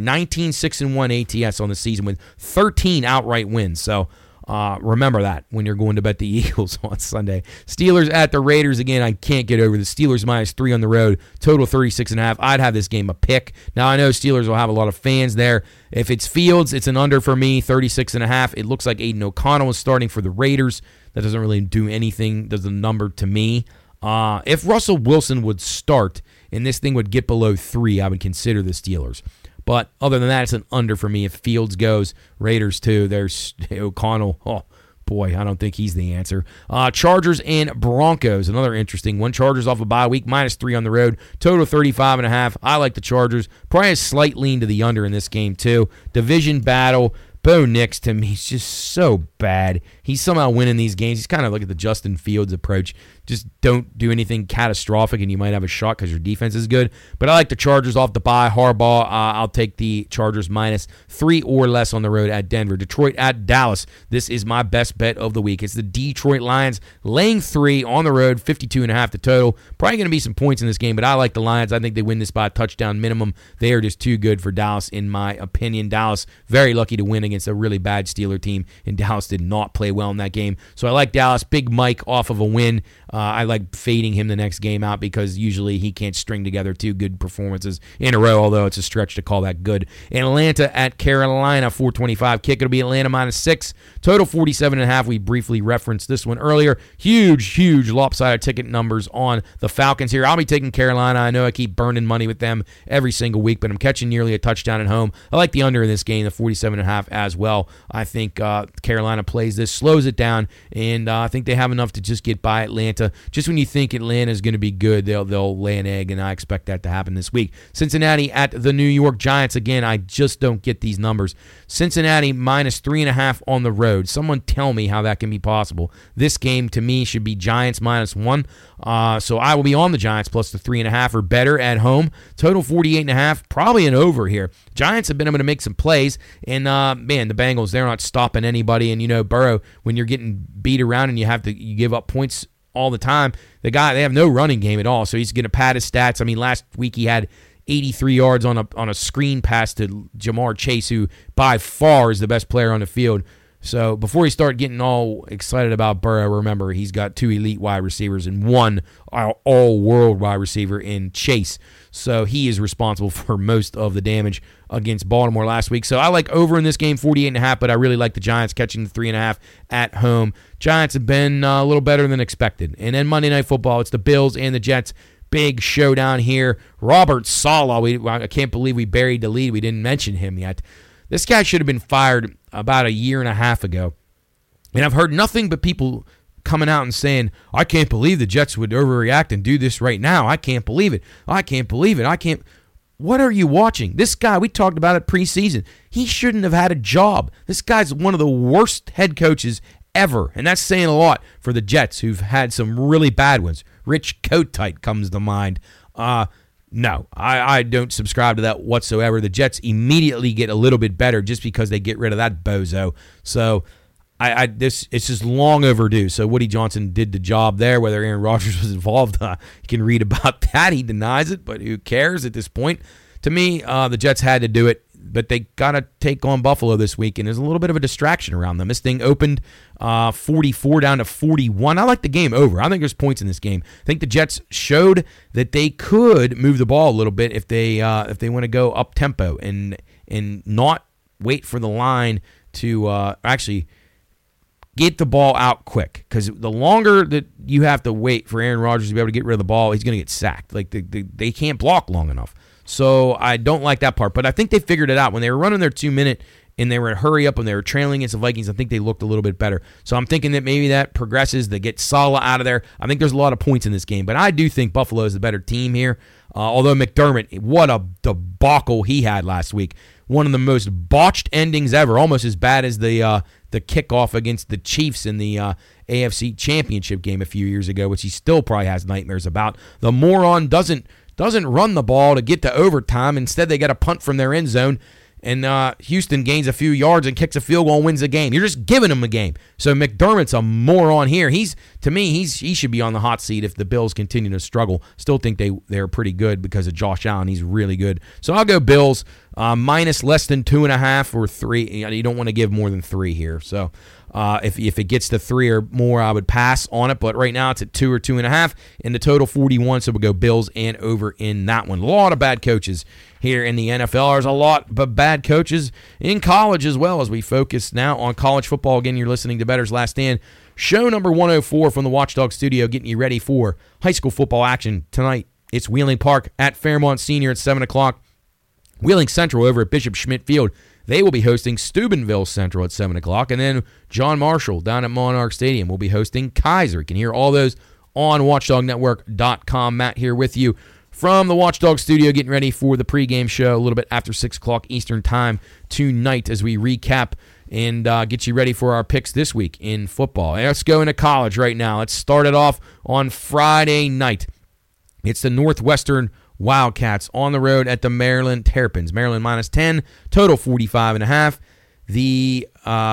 19-6-1 ATS on the season with 13 outright wins. So remember that when you're going to bet the Eagles on Sunday. Steelers at the Raiders. Again, I can't get over the Steelers -3 on the road. Total 36.5. I'd have this game a pick. Now, I know Steelers will have a lot of fans there. If it's Fields, it's an under for me, 36.5. It looks like Aiden O'Connell is starting for the Raiders. That doesn't really do anything, does the number to me. If Russell Wilson would start and this thing would get below 3, I would consider the Steelers. But other than that, it's an under for me. If Fields goes, Raiders too. There's O'Connell. Oh, boy, I don't think he's the answer. Chargers and Broncos, another interesting one. Chargers off a bye week, -3 on the road. Total 35.5. I like the Chargers. Probably a slight lean to the under in this game too. Division battle. Bo Nix, to me, is just so bad. He's somehow winning these games. He's kind of like the Justin Fields approach. Just don't do anything catastrophic, and you might have a shot because your defense is good. But I like the Chargers off the bye. Harbaugh, I'll take the Chargers -3 or less on the road at Denver. Detroit at Dallas. This is my best bet of the week. It's the Detroit Lions laying 3 on the road, 52.5 the total. Probably going to be some points in this game, but I like the Lions. I think they win this by a touchdown minimum. They are just too good for Dallas, in my opinion. Dallas, very lucky to win against a really bad Steeler team, and Dallas did not play well in that game. So I like Dallas. Big Mike off of a win. I like fading him the next game out because usually he can't string together 2 good performances in a row, although it's a stretch to call that good. Atlanta at Carolina, 425 kick. It'll be Atlanta -6. Total 47.5. We briefly referenced this one earlier. Huge lopsided ticket numbers on the Falcons here. I'll be taking Carolina. I know I keep burning money with them every single week, but I'm catching nearly a touchdown at home. I like the under in this game, the 47.5 as well. I think Carolina plays this, slows it down, and I think they have enough to just get by Atlanta. Just when you think Atlanta is going to be good, they'll lay an egg, and I expect that to happen this week. Cincinnati at the New York Giants. Again, I just don't get these numbers. Cincinnati -3.5 on the road. Someone tell me how that can be possible. This game, to me, should be Giants -1. So I will be on the Giants plus the 3.5 or better at home. Total 48.5, probably an over here. Giants have been able to make some plays, and man, the Bengals, they're not stopping anybody. And Burrow, when you're getting beat around and you give up points all the time, they have no running game at all, so he's going to pad his stats. I mean, last week he had 83 yards on a screen pass to Jamar Chase, who by far is the best player on the field. So before you start getting all excited about Burrow, remember he's got 2 elite wide receivers and 1 all-world wide receiver in Chase. So he is responsible for most of the damage against Baltimore last week. So I like over in this game, 48.5, but I really like the Giants catching the 3.5 at home. Giants have been a little better than expected. And then Monday Night Football, it's the Bills and the Jets. Big showdown here. Robert Saleh, I can't believe we buried the lead. We didn't mention him yet. This guy should have been fired about 1.5 years ago. And I've heard nothing but people coming out and saying, I can't believe the Jets would overreact and do this right now. I can't believe it. I can't believe it. I can't. What are you watching? This guy, we talked about it preseason. He shouldn't have had a job. This guy's one of the worst head coaches ever. And that's saying a lot for the Jets, who've had some really bad ones. Rich Kotite comes to mind. No, I don't subscribe to that whatsoever. The Jets immediately get a little bit better just because they get rid of that bozo. So it's just long overdue. So Woody Johnson did the job there. Whether Aaron Rodgers was involved, you can read about that. He denies it, but who cares at this point? To me, the Jets had to do it, but they got to take on Buffalo this week, and there's a little bit of a distraction around them. This thing opened 44 down to 41. I like the game over. I think there's points in this game. I think the Jets showed that they could move the ball a little bit if they want to go up tempo and not wait for the line to actually get the ball out quick, because the longer that you have to wait for Aaron Rodgers to be able to get rid of the ball, he's going to get sacked. Like they can't block long enough. So I don't like that part. But I think they figured it out. When they were running their 2-minute and they were in a hurry up and they were trailing against the Vikings, I think they looked a little bit better. So I'm thinking that maybe that progresses. They get Saleh out of there. I think there's a lot of points in this game. But I do think Buffalo is the better team here. Although McDermott, what a debacle he had last week. One of the most botched endings ever, almost as bad as the kickoff against the Chiefs in the AFC Championship game a few years ago, which he still probably has nightmares about. The moron doesn't run the ball to get to overtime. Instead, they get a punt from their end zone, and Houston gains a few yards and kicks a field goal and wins the game. You're just giving them the game. So McDermott's a moron here. He should be on the hot seat if the Bills continue to struggle. Still think they're pretty good because of Josh Allen. He's really good. So I'll go Bills minus less than 2.5 or 3. You don't want to give more than 3 here. So if it gets to 3 or more, I would pass on it. But right now it's at 2 or 2.5, and the total 41. So we'll go Bills and over in that one. A lot of bad coaches here in the NFL. There's a lot of bad coaches in college as well, as we focus now on college football. Again, you're listening to Bettor's Last Stand, show number 104 from the Watchdog Studio, getting you ready for high school football action tonight. It's Wheeling Park at Fairmont Senior at 7 o'clock. Wheeling Central over at Bishop Schmidt Field. They will be hosting Steubenville Central at 7 o'clock. And then John Marshall down at Monarch Stadium will be hosting Kaiser. You can hear all those on WatchdogNetwork.com. Matt here with you from the Watchdog Studio, getting ready for the pregame show a little bit after 6 o'clock Eastern Time tonight as we recap and get you ready for our picks this week in football. And let's go into college right now. Let's start it off on Friday night. It's the Northwestern Wildcats on the road at the Maryland Terrapins. Maryland minus 10, total 45.5. The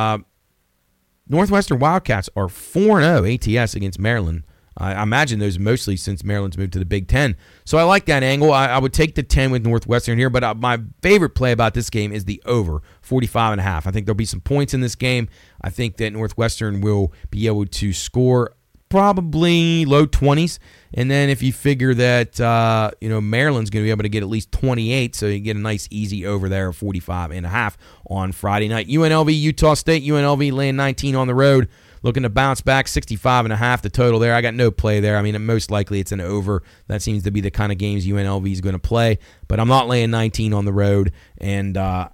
Northwestern Wildcats are 4-0 ATS against Maryland. I imagine those mostly since Maryland's moved to the Big Ten. So I like that angle. I would take the 10 with Northwestern here, but my favorite play about this game is the over, 45.5. I think there'll be some points in this game. I think that Northwestern will be able to score probably low 20s. And then if you figure that, Maryland's going to be able to get at least 28, so you get a nice easy over there of 45.5 on Friday night. UNLV, Utah State. UNLV laying 19 on the road. Looking to bounce back, 65.5 the total there. I got no play there. I mean, most likely it's an over. That seems to be the kind of games UNLV is going to play. But I'm not laying 19 on the road, and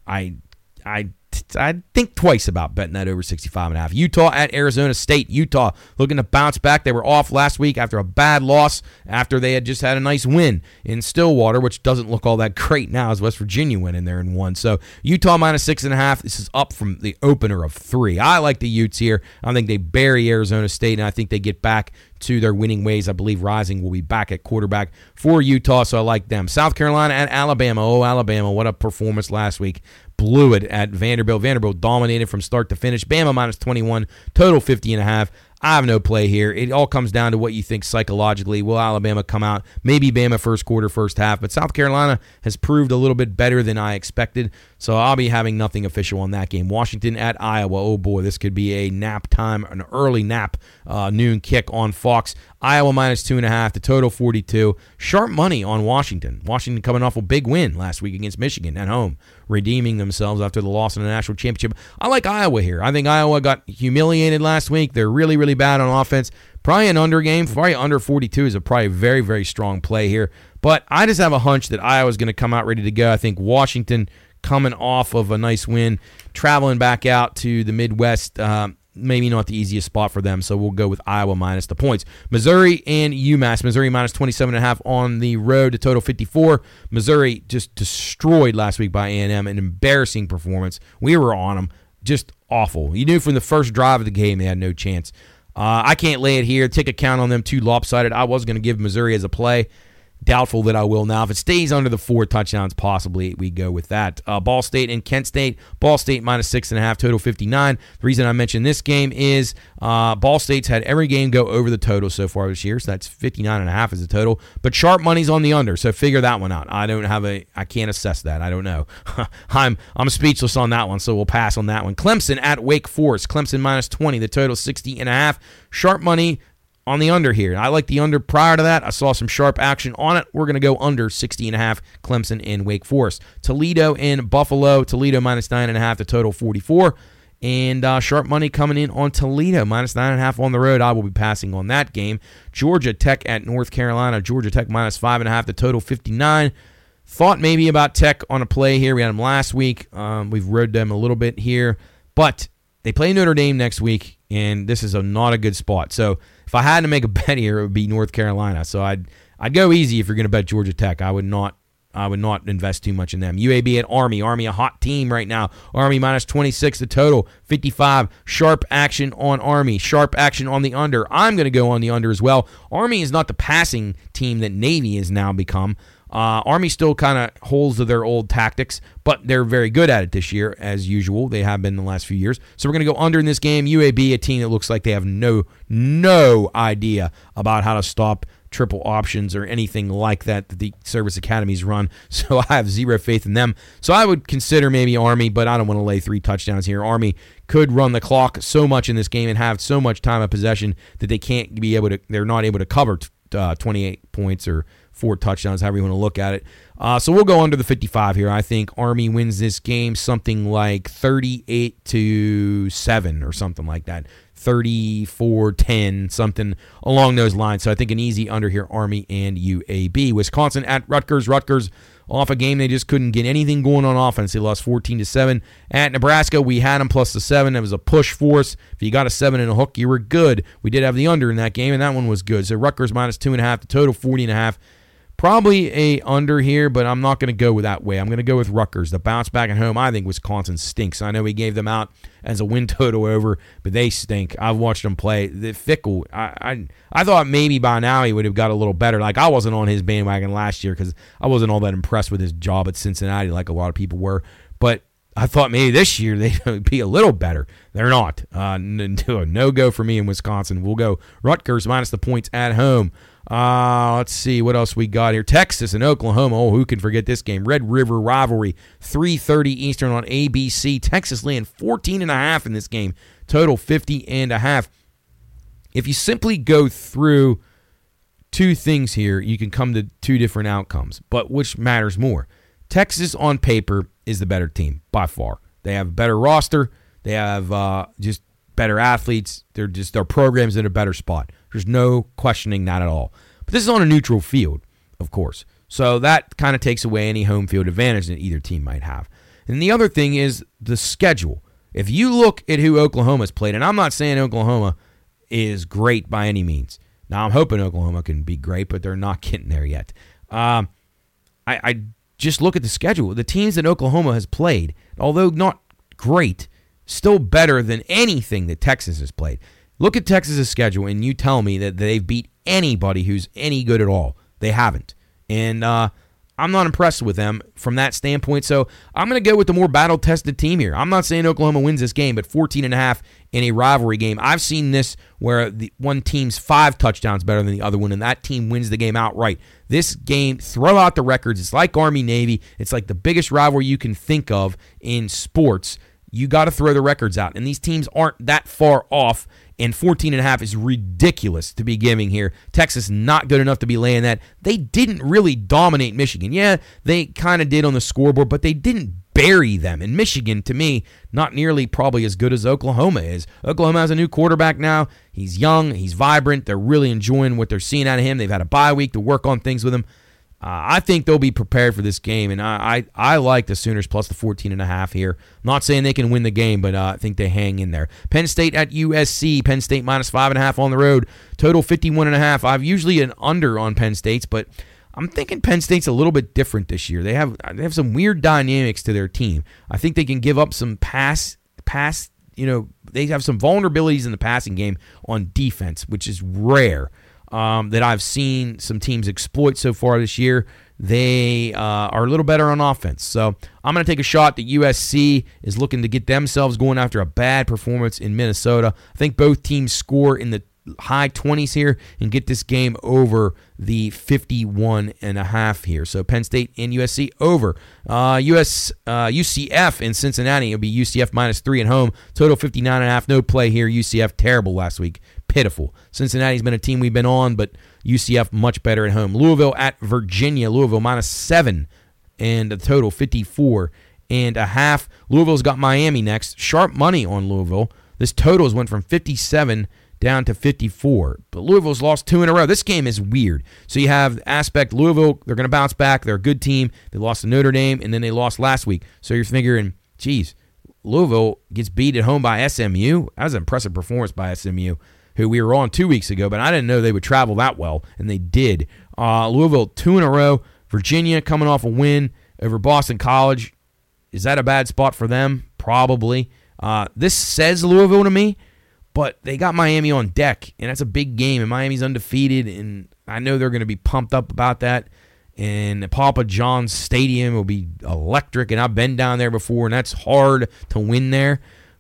I'd think twice about betting that over 65.5. Utah at Arizona State. Utah looking to bounce back. They were off last week after a bad loss after they had just had a nice win in Stillwater, which doesn't look all that great now as West Virginia went in there and won. So Utah minus 6.5. This is up from the opener of 3. I like the Utes here. I think they bury Arizona State, and I think they get back to their winning ways. I believe Rising will be back at quarterback for Utah, so I like them. South Carolina at Alabama. Oh, Alabama, what a performance last week. Blew it at Vanderbilt. Vanderbilt dominated from start to finish. Bama minus 21, total 50.5. I have no play here. It all comes down to what you think psychologically. Will Alabama come out? Maybe Bama first quarter, first half. But South Carolina has proved a little bit better than I expected. So I'll be having nothing official on that game. Washington at Iowa. Oh, boy, this could be a nap time, an early nap, noon kick on Fox. Iowa minus 2.5, the total 42. Sharp money on Washington. Washington coming off a big win last week against Michigan at home, redeeming themselves after the loss in the national championship. I like Iowa here. I think Iowa got humiliated last week. They're really, really bad on offense. Probably an under game. Probably under 42 is a probably very, very strong play here. But I just have a hunch that Iowa's going to come out ready to go. I think Washington coming off of a nice win, traveling back out to the Midwest, maybe not the easiest spot for them, so we'll go with Iowa minus the points. Missouri and UMass. Missouri minus 27.5 on the road to total 54. Missouri just destroyed last week by A&M, an embarrassing performance. We were on them. Just awful. You knew from the first drive of the game they had no chance. I can't lay it here. Take a count on them, too lopsided. I was going to give Missouri as a play. Doubtful that I will now. If it stays under the 4 touchdowns, possibly we go with that. Ball State and Kent State. Ball State minus 6.5, total 59. The reason I mentioned this game is Ball State's had every game go over the total so far this year, so that's 59.5 as a total. But sharp money's on the under, so figure that one out. I can't assess that. I don't know. I'm speechless on that one, so we'll pass on that one. Clemson at Wake Forest. Clemson minus 20, the total 60.5. Sharp money on the under here. I like the under prior to that. I saw some sharp action on it. We're going to go under 60.5, Clemson and Wake Forest. Toledo and Buffalo. Toledo minus 9.5, the total 44. And sharp money coming in on Toledo, minus 9.5 on the road. I will be passing on that game. Georgia Tech at North Carolina. Georgia Tech minus 5.5, the total 59. Thought maybe about Tech on a play here. We had them last week. We've rode them a little bit here. But they play Notre Dame next week, and this is not a good spot. So if I had to make a bet here, it would be North Carolina. So I'd go easy if you're going to bet Georgia Tech. I would not invest too much in them. UAB at Army. Army a hot team right now. Army minus 26 the total, 55. Sharp action on Army. Sharp action on the under. I'm going to go on the under as well. Army is not the passing team that Navy has now become. Army still kind of holds to their old tactics, but they're very good at it this year, as usual. They have been in the last few years. So we're going to go under in this game. UAB, a team that looks like they have no idea about how to stop triple options or anything like that the service academies run. So I have zero faith in them. So I would consider maybe Army, but I don't want to lay 3 touchdowns here. Army could run the clock so much in this game and have so much time of possession that they're not able to cover 28 points or 4 touchdowns, however you want to look at it. So we'll go under the 55 here. I think Army wins this game something like 38-7 or something like that. 34-10, something along those lines. So I think an easy under here, Army and UAB. Wisconsin at Rutgers. Rutgers off a game they just couldn't get anything going on offense. They lost 14-7. At Nebraska, we had them plus the 7. It was a push for us. If you got a 7 and a hook, you were good. We did have the under in that game, and that one was good. So Rutgers minus 2.5, the total 40.5. Probably a under here, but I'm not going to go with that way. I'm going to go with Rutgers. The bounce back at home, I think Wisconsin stinks. I know we gave them out as a win total over, but they stink. I've watched them play. They're fickle. I thought maybe by now he would have got a little better. Like, I wasn't on his bandwagon last year because I wasn't all that impressed with his job at Cincinnati like a lot of people were. But I thought maybe this year they'd be a little better. They're not. No-go for me in Wisconsin. We'll go Rutgers minus the points at home. Let's see what else we got here. Texas and Oklahoma. Oh, who can forget this game? Red River rivalry. 3:30 Eastern on ABC. Texas laying 14.5 in this game. Total 50.5. If you simply go through two things here, you can come to two different outcomes. But which matters more? Texas on paper is the better team by far. They have a better roster. They have just better athletes. Their program's in a better spot. There's no questioning that at all. But this is on a neutral field, of course. So that kind of takes away any home field advantage that either team might have. And the other thing is the schedule. If you look at who Oklahoma's played, and I'm not saying Oklahoma is great by any means. Now, I'm hoping Oklahoma can be great, but they're not getting there yet. I just look at the schedule. The teams that Oklahoma has played, although not great, still better than anything that Texas has played. Look at Texas' schedule, and you tell me that they've beat anybody who's any good at all. They haven't. And I'm not impressed with them from that standpoint. So I'm going to go with the more battle-tested team here. I'm not saying Oklahoma wins this game, but 14.5 in a rivalry game. I've seen this where the one team's 5 touchdowns better than the other one, and that team wins the game outright. This game, throw out the records. It's like Army-Navy. It's like the biggest rivalry you can think of in sports. You got to throw the records out, and these teams aren't that far off, and 14.5 is ridiculous to be giving here. Texas not good enough to be laying that. They didn't really dominate Michigan. Yeah, they kind of did on the scoreboard, but they didn't bury them. And Michigan, to me, not nearly probably as good as Oklahoma is. Oklahoma has a new quarterback now. He's young. He's vibrant. They're really enjoying what they're seeing out of him. They've had a bye week to work on things with him. I think they'll be prepared for this game, and I like the Sooners plus the 14.5 here. I'm not saying they can win the game, but I think they hang in there. Penn State at USC. Penn State minus 5.5 on the road. Total 51.5. I've usually an under on Penn State's, but I'm thinking Penn State's a little bit different this year. They have some weird dynamics to their team. I think they can give up some pass. They have some vulnerabilities in the passing game on defense, which is rare. That I've seen some teams exploit so far this year. They are a little better on offense. So I'm going to take a shot that USC is looking to get themselves going after a bad performance in Minnesota. I think both teams score in the high 20s here and get this game over the 51.5 here. So Penn State and USC over. UCF in Cincinnati. It'll be UCF minus 3 at home. Total 59.5. No play here. UCF terrible last week. Pitiful. Cincinnati's been a team we've been on, but UCF much better at home. Louisville at Virginia. Louisville minus 7 and a total 54.5. Louisville's got Miami next. Sharp money on Louisville. This total went from 57 down to 54. But Louisville's lost 2 in a row. This game is weird. So you have the aspect Louisville, they're going to bounce back. They're a good team. They lost to Notre Dame, and then they lost last week. So you're figuring, geez, Louisville gets beat at home by SMU. That was an impressive performance by SMU, who we were on 2 weeks ago, but I didn't know they would travel that well, and they did. Louisville 2 in a row. Virginia coming off a win over Boston College. Is that a bad spot for them? Probably. This says Louisville to me, but they got Miami on deck, and that's a big game, and Miami's undefeated, and I know they're going to be pumped up about that, and Papa John's Stadium will be electric, and I've been down there before, and that's hard to win there.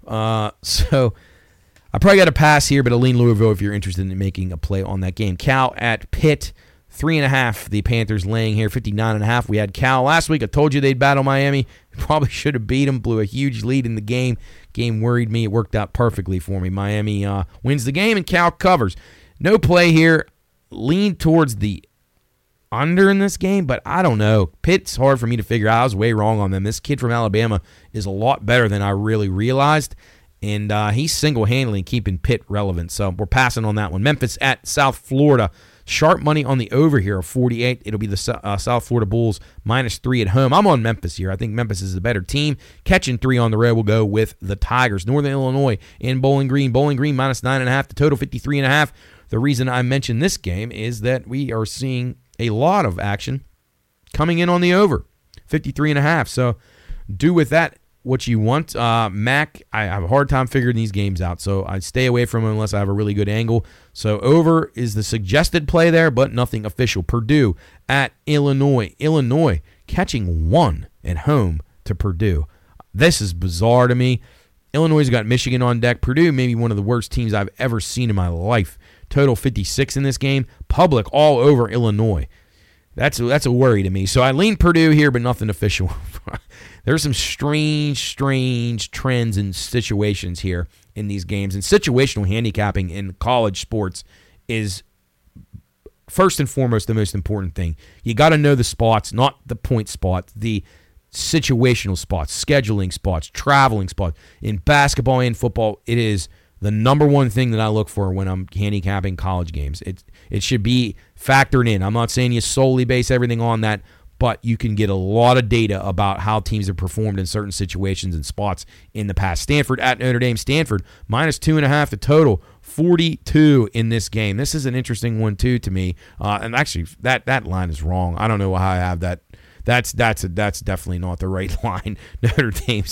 So I probably got to pass here, but I'll lean Louisville if you're interested in making a play on that game. Cal at Pitt, 3.5. The Panthers laying here, 59.5. We had Cal last week. I told you they'd battle Miami. Probably should have beat them. Blew a huge lead in the game. Game worried me. It worked out perfectly for me. Miami wins the game, and Cal covers. No play here. Lean towards the under in this game, but I don't know. Pitt's hard for me to figure out. I was way wrong on them. This kid from Alabama is a lot better than I really realized. And he's single-handedly keeping Pitt relevant. So we're passing on that one. Memphis at South Florida. Sharp money on the over here of 48. It'll be the South Florida Bulls minus 3 at home. I'm on Memphis here. I think Memphis is the better team. Catching 3 on the road will go with the Tigers. Northern Illinois in Bowling Green. Bowling Green minus 9.5. The total 53.5. The reason I mentioned this game is that we are seeing a lot of action coming in on the over. 53.5. So do with that what you want. Mac, I have a hard time figuring these games out, so I stay away from them unless I have a really good angle. So over is the suggested play there, but nothing official. Purdue at Illinois. Illinois catching 1 at home to Purdue. This is bizarre to me. Illinois has got Michigan on deck. Purdue may be one of the worst teams I've ever seen in my life. Total 56 in this game. Public all over Illinois. That's a worry to me. So I lean Purdue here, but nothing official. There's some strange trends and situations here in these games. And situational handicapping in college sports is first and foremost the most important thing. You got to know the spots, not the point spots, the situational spots, scheduling spots, traveling spots. In basketball and football, it is the number one thing that I look for when I'm handicapping college games. It should be factored in. I'm not saying you solely base everything on that, but you can get a lot of data about how teams have performed in certain situations and spots in the past. Stanford at Notre Dame. Stanford minus 2.5 the total, 42 in this game. This is an interesting one too to me. And actually, that line is wrong. I don't know how I have that. That's definitely not the right line. Notre Dame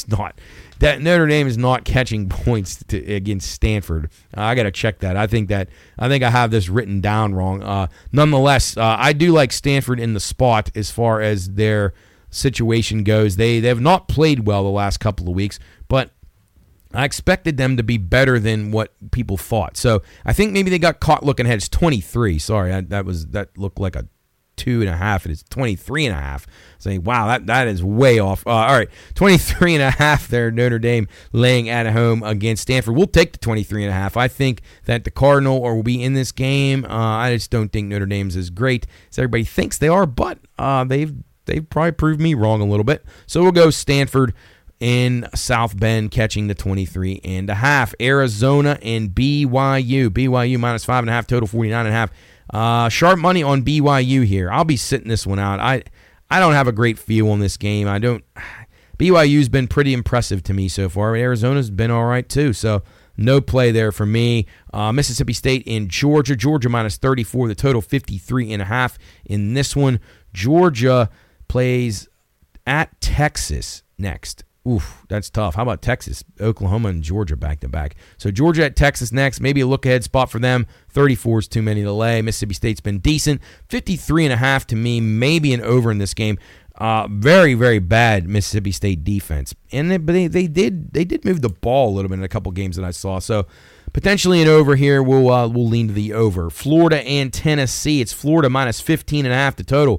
is not catching points against Stanford. I got to check that. I think I have this written down wrong. Nonetheless, I do like Stanford in the spot as far as their situation goes. They have not played well the last couple of weeks, but I expected them to be better than what people thought. So I think maybe they got caught looking ahead. It's 23. Sorry, that looked like a 2.5. It is 23.5. Saying, wow, that is way off. All right, 23.5 there, Notre Dame laying at home against Stanford. We'll take the 23.5. I think that the Cardinal will be in this game. I just don't think Notre Dame's as great as everybody thinks they are, but they've probably proved me wrong a little bit. So we'll go Stanford in South Bend catching the 23.5. Arizona and BYU. BYU minus 5.5, total 49.5. Sharp money on BYU here. I'll be sitting this one out. I don't have a great feel on this game. BYU's been pretty impressive to me so far. Arizona's been all right too. So no play there for me. Mississippi State and Georgia. Georgia minus 34. The total 53.5 in this one. Georgia plays at Texas next. Oof, that's tough. How about Texas, Oklahoma, and Georgia back-to-back? So Georgia at Texas next. Maybe a look-ahead spot for them. 34 is too many to lay. Mississippi State's been decent. 53.5 to me. Maybe an over in this game. Very, very bad Mississippi State defense. And they did move the ball a little bit in a couple games that I saw. So potentially an over here. We'll lean to the over. Florida and Tennessee. It's Florida minus 15.5 the total.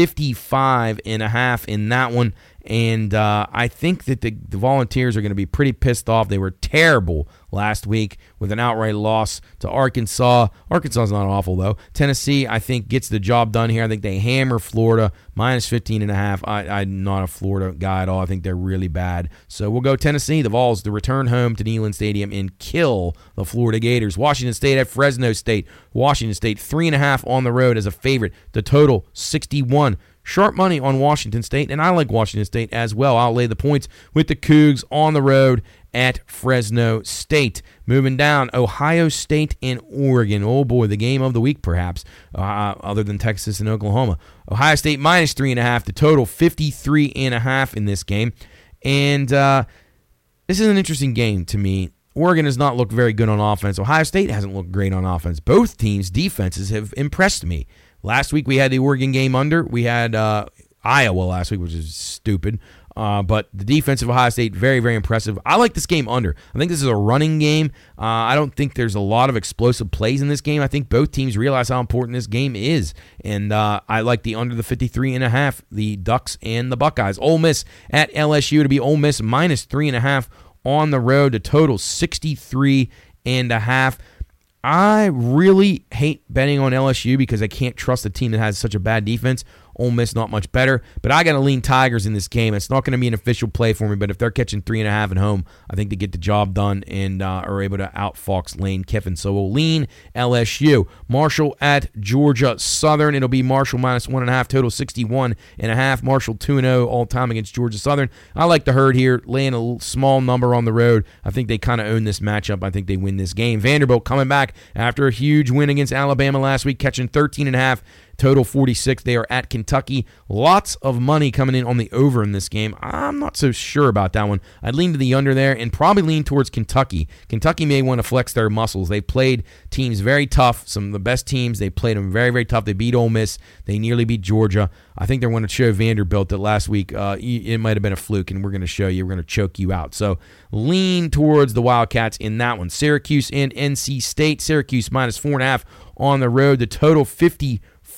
55.5 in that one. And I think that the Volunteers are going to be pretty pissed off. They were terrible last week with an outright loss to Arkansas. Arkansas's not awful, though. Tennessee, I think, gets the job done here. I think they hammer Florida, minus 15.5. I'm not a Florida guy at all. I think they're really bad. So we'll go Tennessee. The Vols to return home to Neyland Stadium and kill the Florida Gators. Washington State at Fresno State. Washington State, 3.5 on the road as a favorite. The total, 61. Sharp money on Washington State, and I like Washington State as well. I'll lay the points with the Cougs on the road at Fresno State. Moving down, Ohio State and Oregon. Oh boy, the game of the week perhaps, other than Texas and Oklahoma. Ohio State minus 3.5, the total 53.5 in this game. And this is an interesting game to me. Oregon has not looked very good on offense. Ohio State hasn't looked great on offense. Both teams' defenses have impressed me. Last week we had the Oregon game under. We had Iowa last week, which is stupid. But the defense of Ohio State, very, very impressive. I like this game under. I think this is a running game. I don't think there's a lot of explosive plays in this game. I think both teams realize how important this game is. And I like the under the 53.5, the Ducks and the Buckeyes. Ole Miss at LSU to be Ole Miss minus 3.5 on the road. The total 63.5. I really hate betting on LSU because I can't trust a team that has such a bad defense. Ole Miss not much better, but I got to lean Tigers in this game. It's not going to be an official play for me, but if they're catching 3.5 at home, I think they get the job done and are able to outfox Lane Kiffin. So we'll lean LSU. Marshall at Georgia Southern. It'll be Marshall minus 1.5, total 61.5. Marshall 2-0 all time against Georgia Southern. I like the herd here, laying a small number on the road. I think they kind of own this matchup. I think they win this game. Vanderbilt coming back after a huge win against Alabama last week, catching 13.5. Total 46. They are at Kentucky. Lots of money coming in on the over in this game. I'm not so sure about that one. I'd lean to the under there and probably lean towards Kentucky. Kentucky may want to flex their muscles. They've played teams very tough, some of the best teams. They played them very, very tough. They beat Ole Miss. They nearly beat Georgia. I think they're going to show Vanderbilt that last week it might have been a fluke, and we're going to show you. We're going to choke you out. So lean towards the Wildcats in that one. Syracuse and NC State. Syracuse minus 4.5 on the road. The total 54.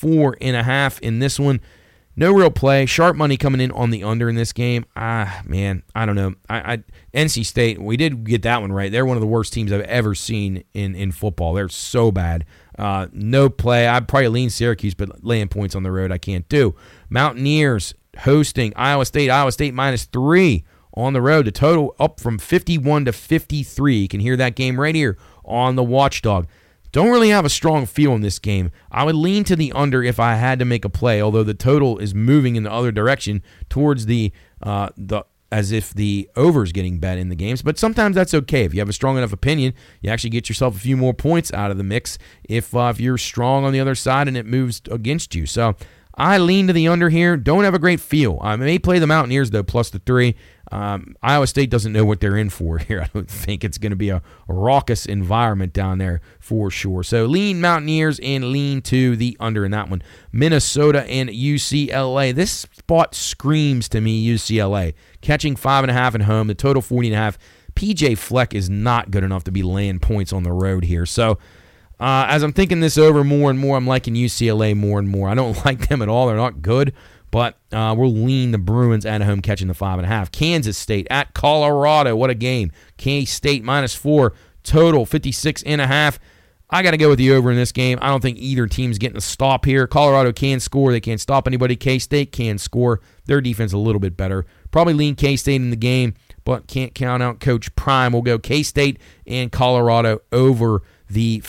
4.5 in this one. No real play. Sharp money coming in on the under in this game. Man, I don't know. NC State, we did get that one right. They're one of the worst teams I've ever seen in football. They're so bad. No play. I'd probably lean Syracuse, but laying points on the road I can't do. Mountaineers hosting Iowa State. Iowa State -3 on the road. The total up from 51 to 53. You can hear that game right here on the Watchdog. Don't really have a strong feel in this game. I would lean to the under if I had to make a play, although the total is moving in the other direction towards the as if the over is getting bet in the games. But sometimes that's okay. If you have a strong enough opinion, you actually get yourself a few more points out of the mix if you're strong on the other side and it moves against you. So I lean to the under here. Don't have a great feel. I may play the Mountaineers, though, +3. Iowa State doesn't know what they're in for here. I don't think it's going to be a raucous environment down there for sure. So lean Mountaineers and lean to the under in that one. Minnesota and UCLA. This spot screams to me UCLA. Catching 5.5 at home. The total 40.5. PJ Fleck is not good enough to be laying points on the road here. So as I'm thinking this over more and more, I'm liking UCLA more and more. I don't like them at all. They're not good. But we'll lean the Bruins at home catching the 5.5. Kansas State at Colorado. What a game. K-State -4. Total 56.5. I got to go with the over in this game. I don't think either team's getting a stop here. Colorado can score. They can't stop anybody. K-State can score. Their defense a little bit better. Probably lean K-State in the game, but can't count out Coach Prime. We'll go K-State and Colorado over the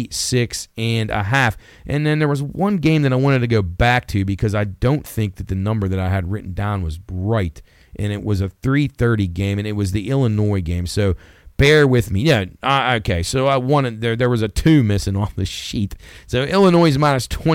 56.5. And then there was one game that I wanted to go back to because I don't think that the number that I had written down was right. And it was a 3:30 game, and it was the Illinois game. So bear with me. Yeah, okay. So I wanted there was a 2 missing off the sheet. So Illinois is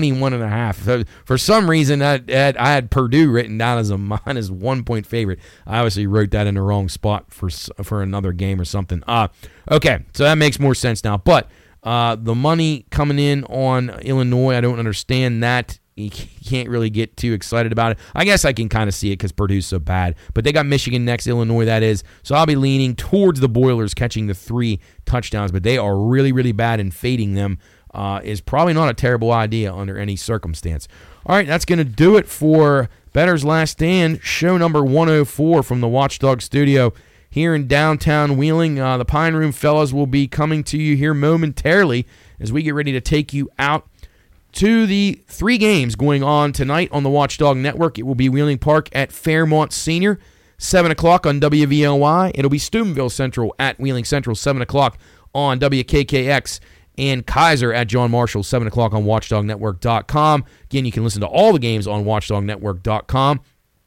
-21.5. So for some reason, I had Purdue written down as a -1 point favorite. I obviously wrote that in the wrong spot for another game or something. Okay, so that makes more sense now. But the money coming in on Illinois, I don't understand that. You can't really get too excited about it. I guess I can kind of see it because Purdue's so bad. But they got Michigan next, Illinois that is. So I'll be leaning towards the Boilers catching the 3 touchdowns. But they are really, really bad, and fading them is probably not a terrible idea under any circumstance. All right, that's going to do it for Bettor's Last Stand, show number 104 from the Watchdog Studio here in downtown Wheeling. The Pine Room fellas will be coming to you here momentarily as we get ready to take you out to the 3 games going on tonight on the Watchdog Network. It will be Wheeling Park at Fairmont Senior, 7 o'clock on WVLY. It'll be Steubenville Central at Wheeling Central, 7 o'clock on WKKX. And Kaiser at John Marshall, 7 o'clock on WatchdogNetwork.com. Again, you can listen to all the games on WatchdogNetwork.com.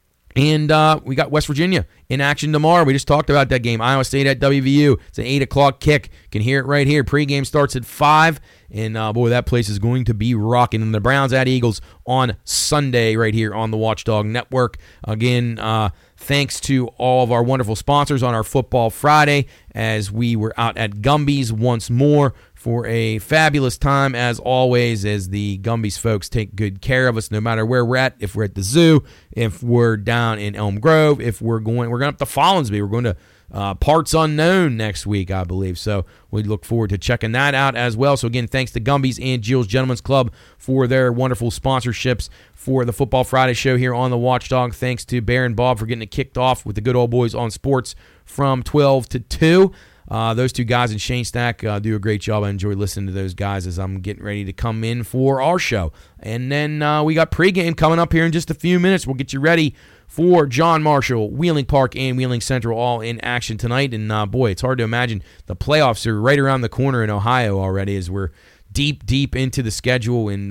And we got West Virginia in action tomorrow. We just talked about that game. Iowa State at WVU. It's an 8 o'clock kick. You can hear it right here. Pregame starts at 5. And, boy, that place is going to be rocking. And the Browns at Eagles on Sunday right here on the Watchdog Network. Again, thanks to all of our wonderful sponsors on our Football Friday as we were out at Gumby's once more for a fabulous time, as always, as the Gumby's folks take good care of us no matter where we're at. If we're at the zoo, if we're down in Elm Grove, if we're going up to Follinsby, we're going to Parts Unknown next week, I believe. So we look forward to checking that out as well. So again, thanks to Gumby's and Jill's Gentlemen's Club for their wonderful sponsorships for the Football Friday show here on the Watchdog. Thanks to Bear and Bob for getting it kicked off with the good old boys on sports from 12 to 2. Those 2 guys and Shane Stack do a great job. I enjoy listening to those guys as I'm getting ready to come in for our show. And then we got pregame coming up here in just a few minutes. We'll get you ready for John Marshall, Wheeling Park, and Wheeling Central all in action tonight. And, boy, it's hard to imagine the playoffs are right around the corner in Ohio already as we're deep into the schedule in,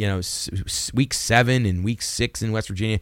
week 7 and week 6 in West Virginia.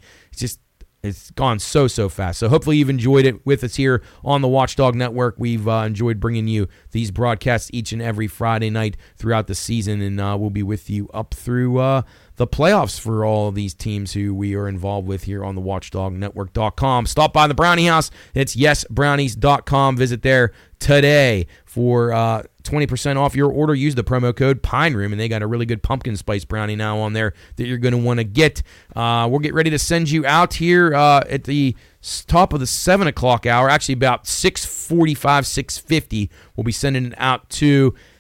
It's gone so fast. So hopefully you've enjoyed it with us here on the Watchdog Network. We've enjoyed bringing you these broadcasts each and every Friday night throughout the season, and we'll be with you up through the playoffs for all of these teams who we are involved with here on the WatchdogNetwork.com. Stop by the Brownie House. It's yesbrownies.com. Visit there today for 20% off your order. Use the promo code Pine Room, and they got a really good pumpkin spice brownie now on there that you're going to want to get. We'll get ready to send you out here at the top of the 7 o'clock hour. Actually, about 6:45, 6:50, we'll be sending it out to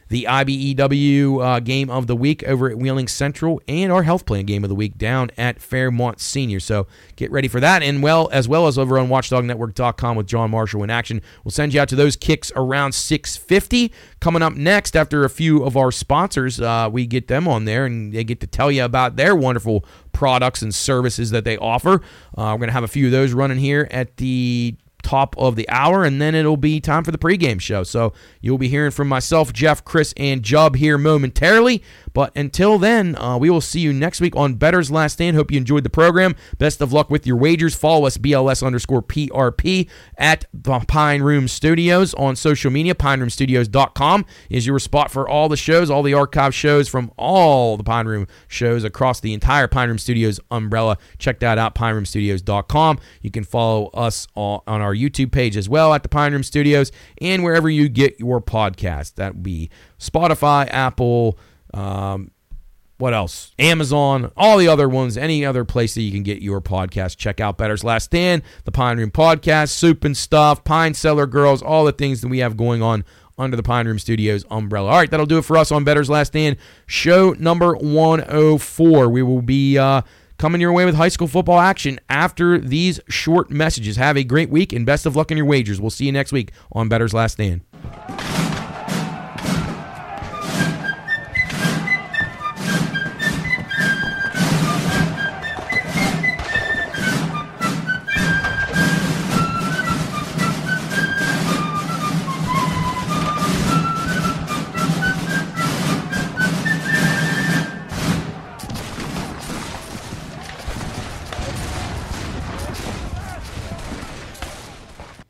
the IBEW game of the week over at Wheeling Central, and our health plan game of the week down at Fairmont Senior. So get ready for that, and as well as over on WatchDogNetwork.com with John Marshall in action. We'll send you out to those kicks around 6:50. Coming up next, after a few of our sponsors, we get them on there, and they get to tell you about their wonderful products and services that they offer. We're going to have a few of those running here at the top of the hour, and then it'll be time for the pregame show. So you'll be hearing from myself, Jeff, Chris, and Jub here momentarily. But until then, we will see you next week on Bettor's Last Stand. Hope you enjoyed the program. Best of luck with your wagers. Follow us, BLS_PRP, at the Pine Room Studios on social media. PineRoomStudios.com is your spot for all the shows, all the archive shows from all the Pine Room shows across the entire Pine Room Studios umbrella. Check that out, PineRoomStudios.com. You can follow us on our YouTube page as well at the Pine Room Studios, and wherever you get your podcast. That would be Spotify, Apple, what else? Amazon, all the other ones, any other place that you can get your podcast. Check out Bettor's Last Stand, the Pine Room Podcast, Soup and Stuff, Pine Cellar Girls, all the things that we have going on under the Pine Room Studios umbrella. All right, that'll do it for us on Bettor's Last Stand, show number 104. We will be coming your way with high school football action after these short messages. Have a great week, and best of luck in your wagers. We'll see you next week on Bettor's Last Stand.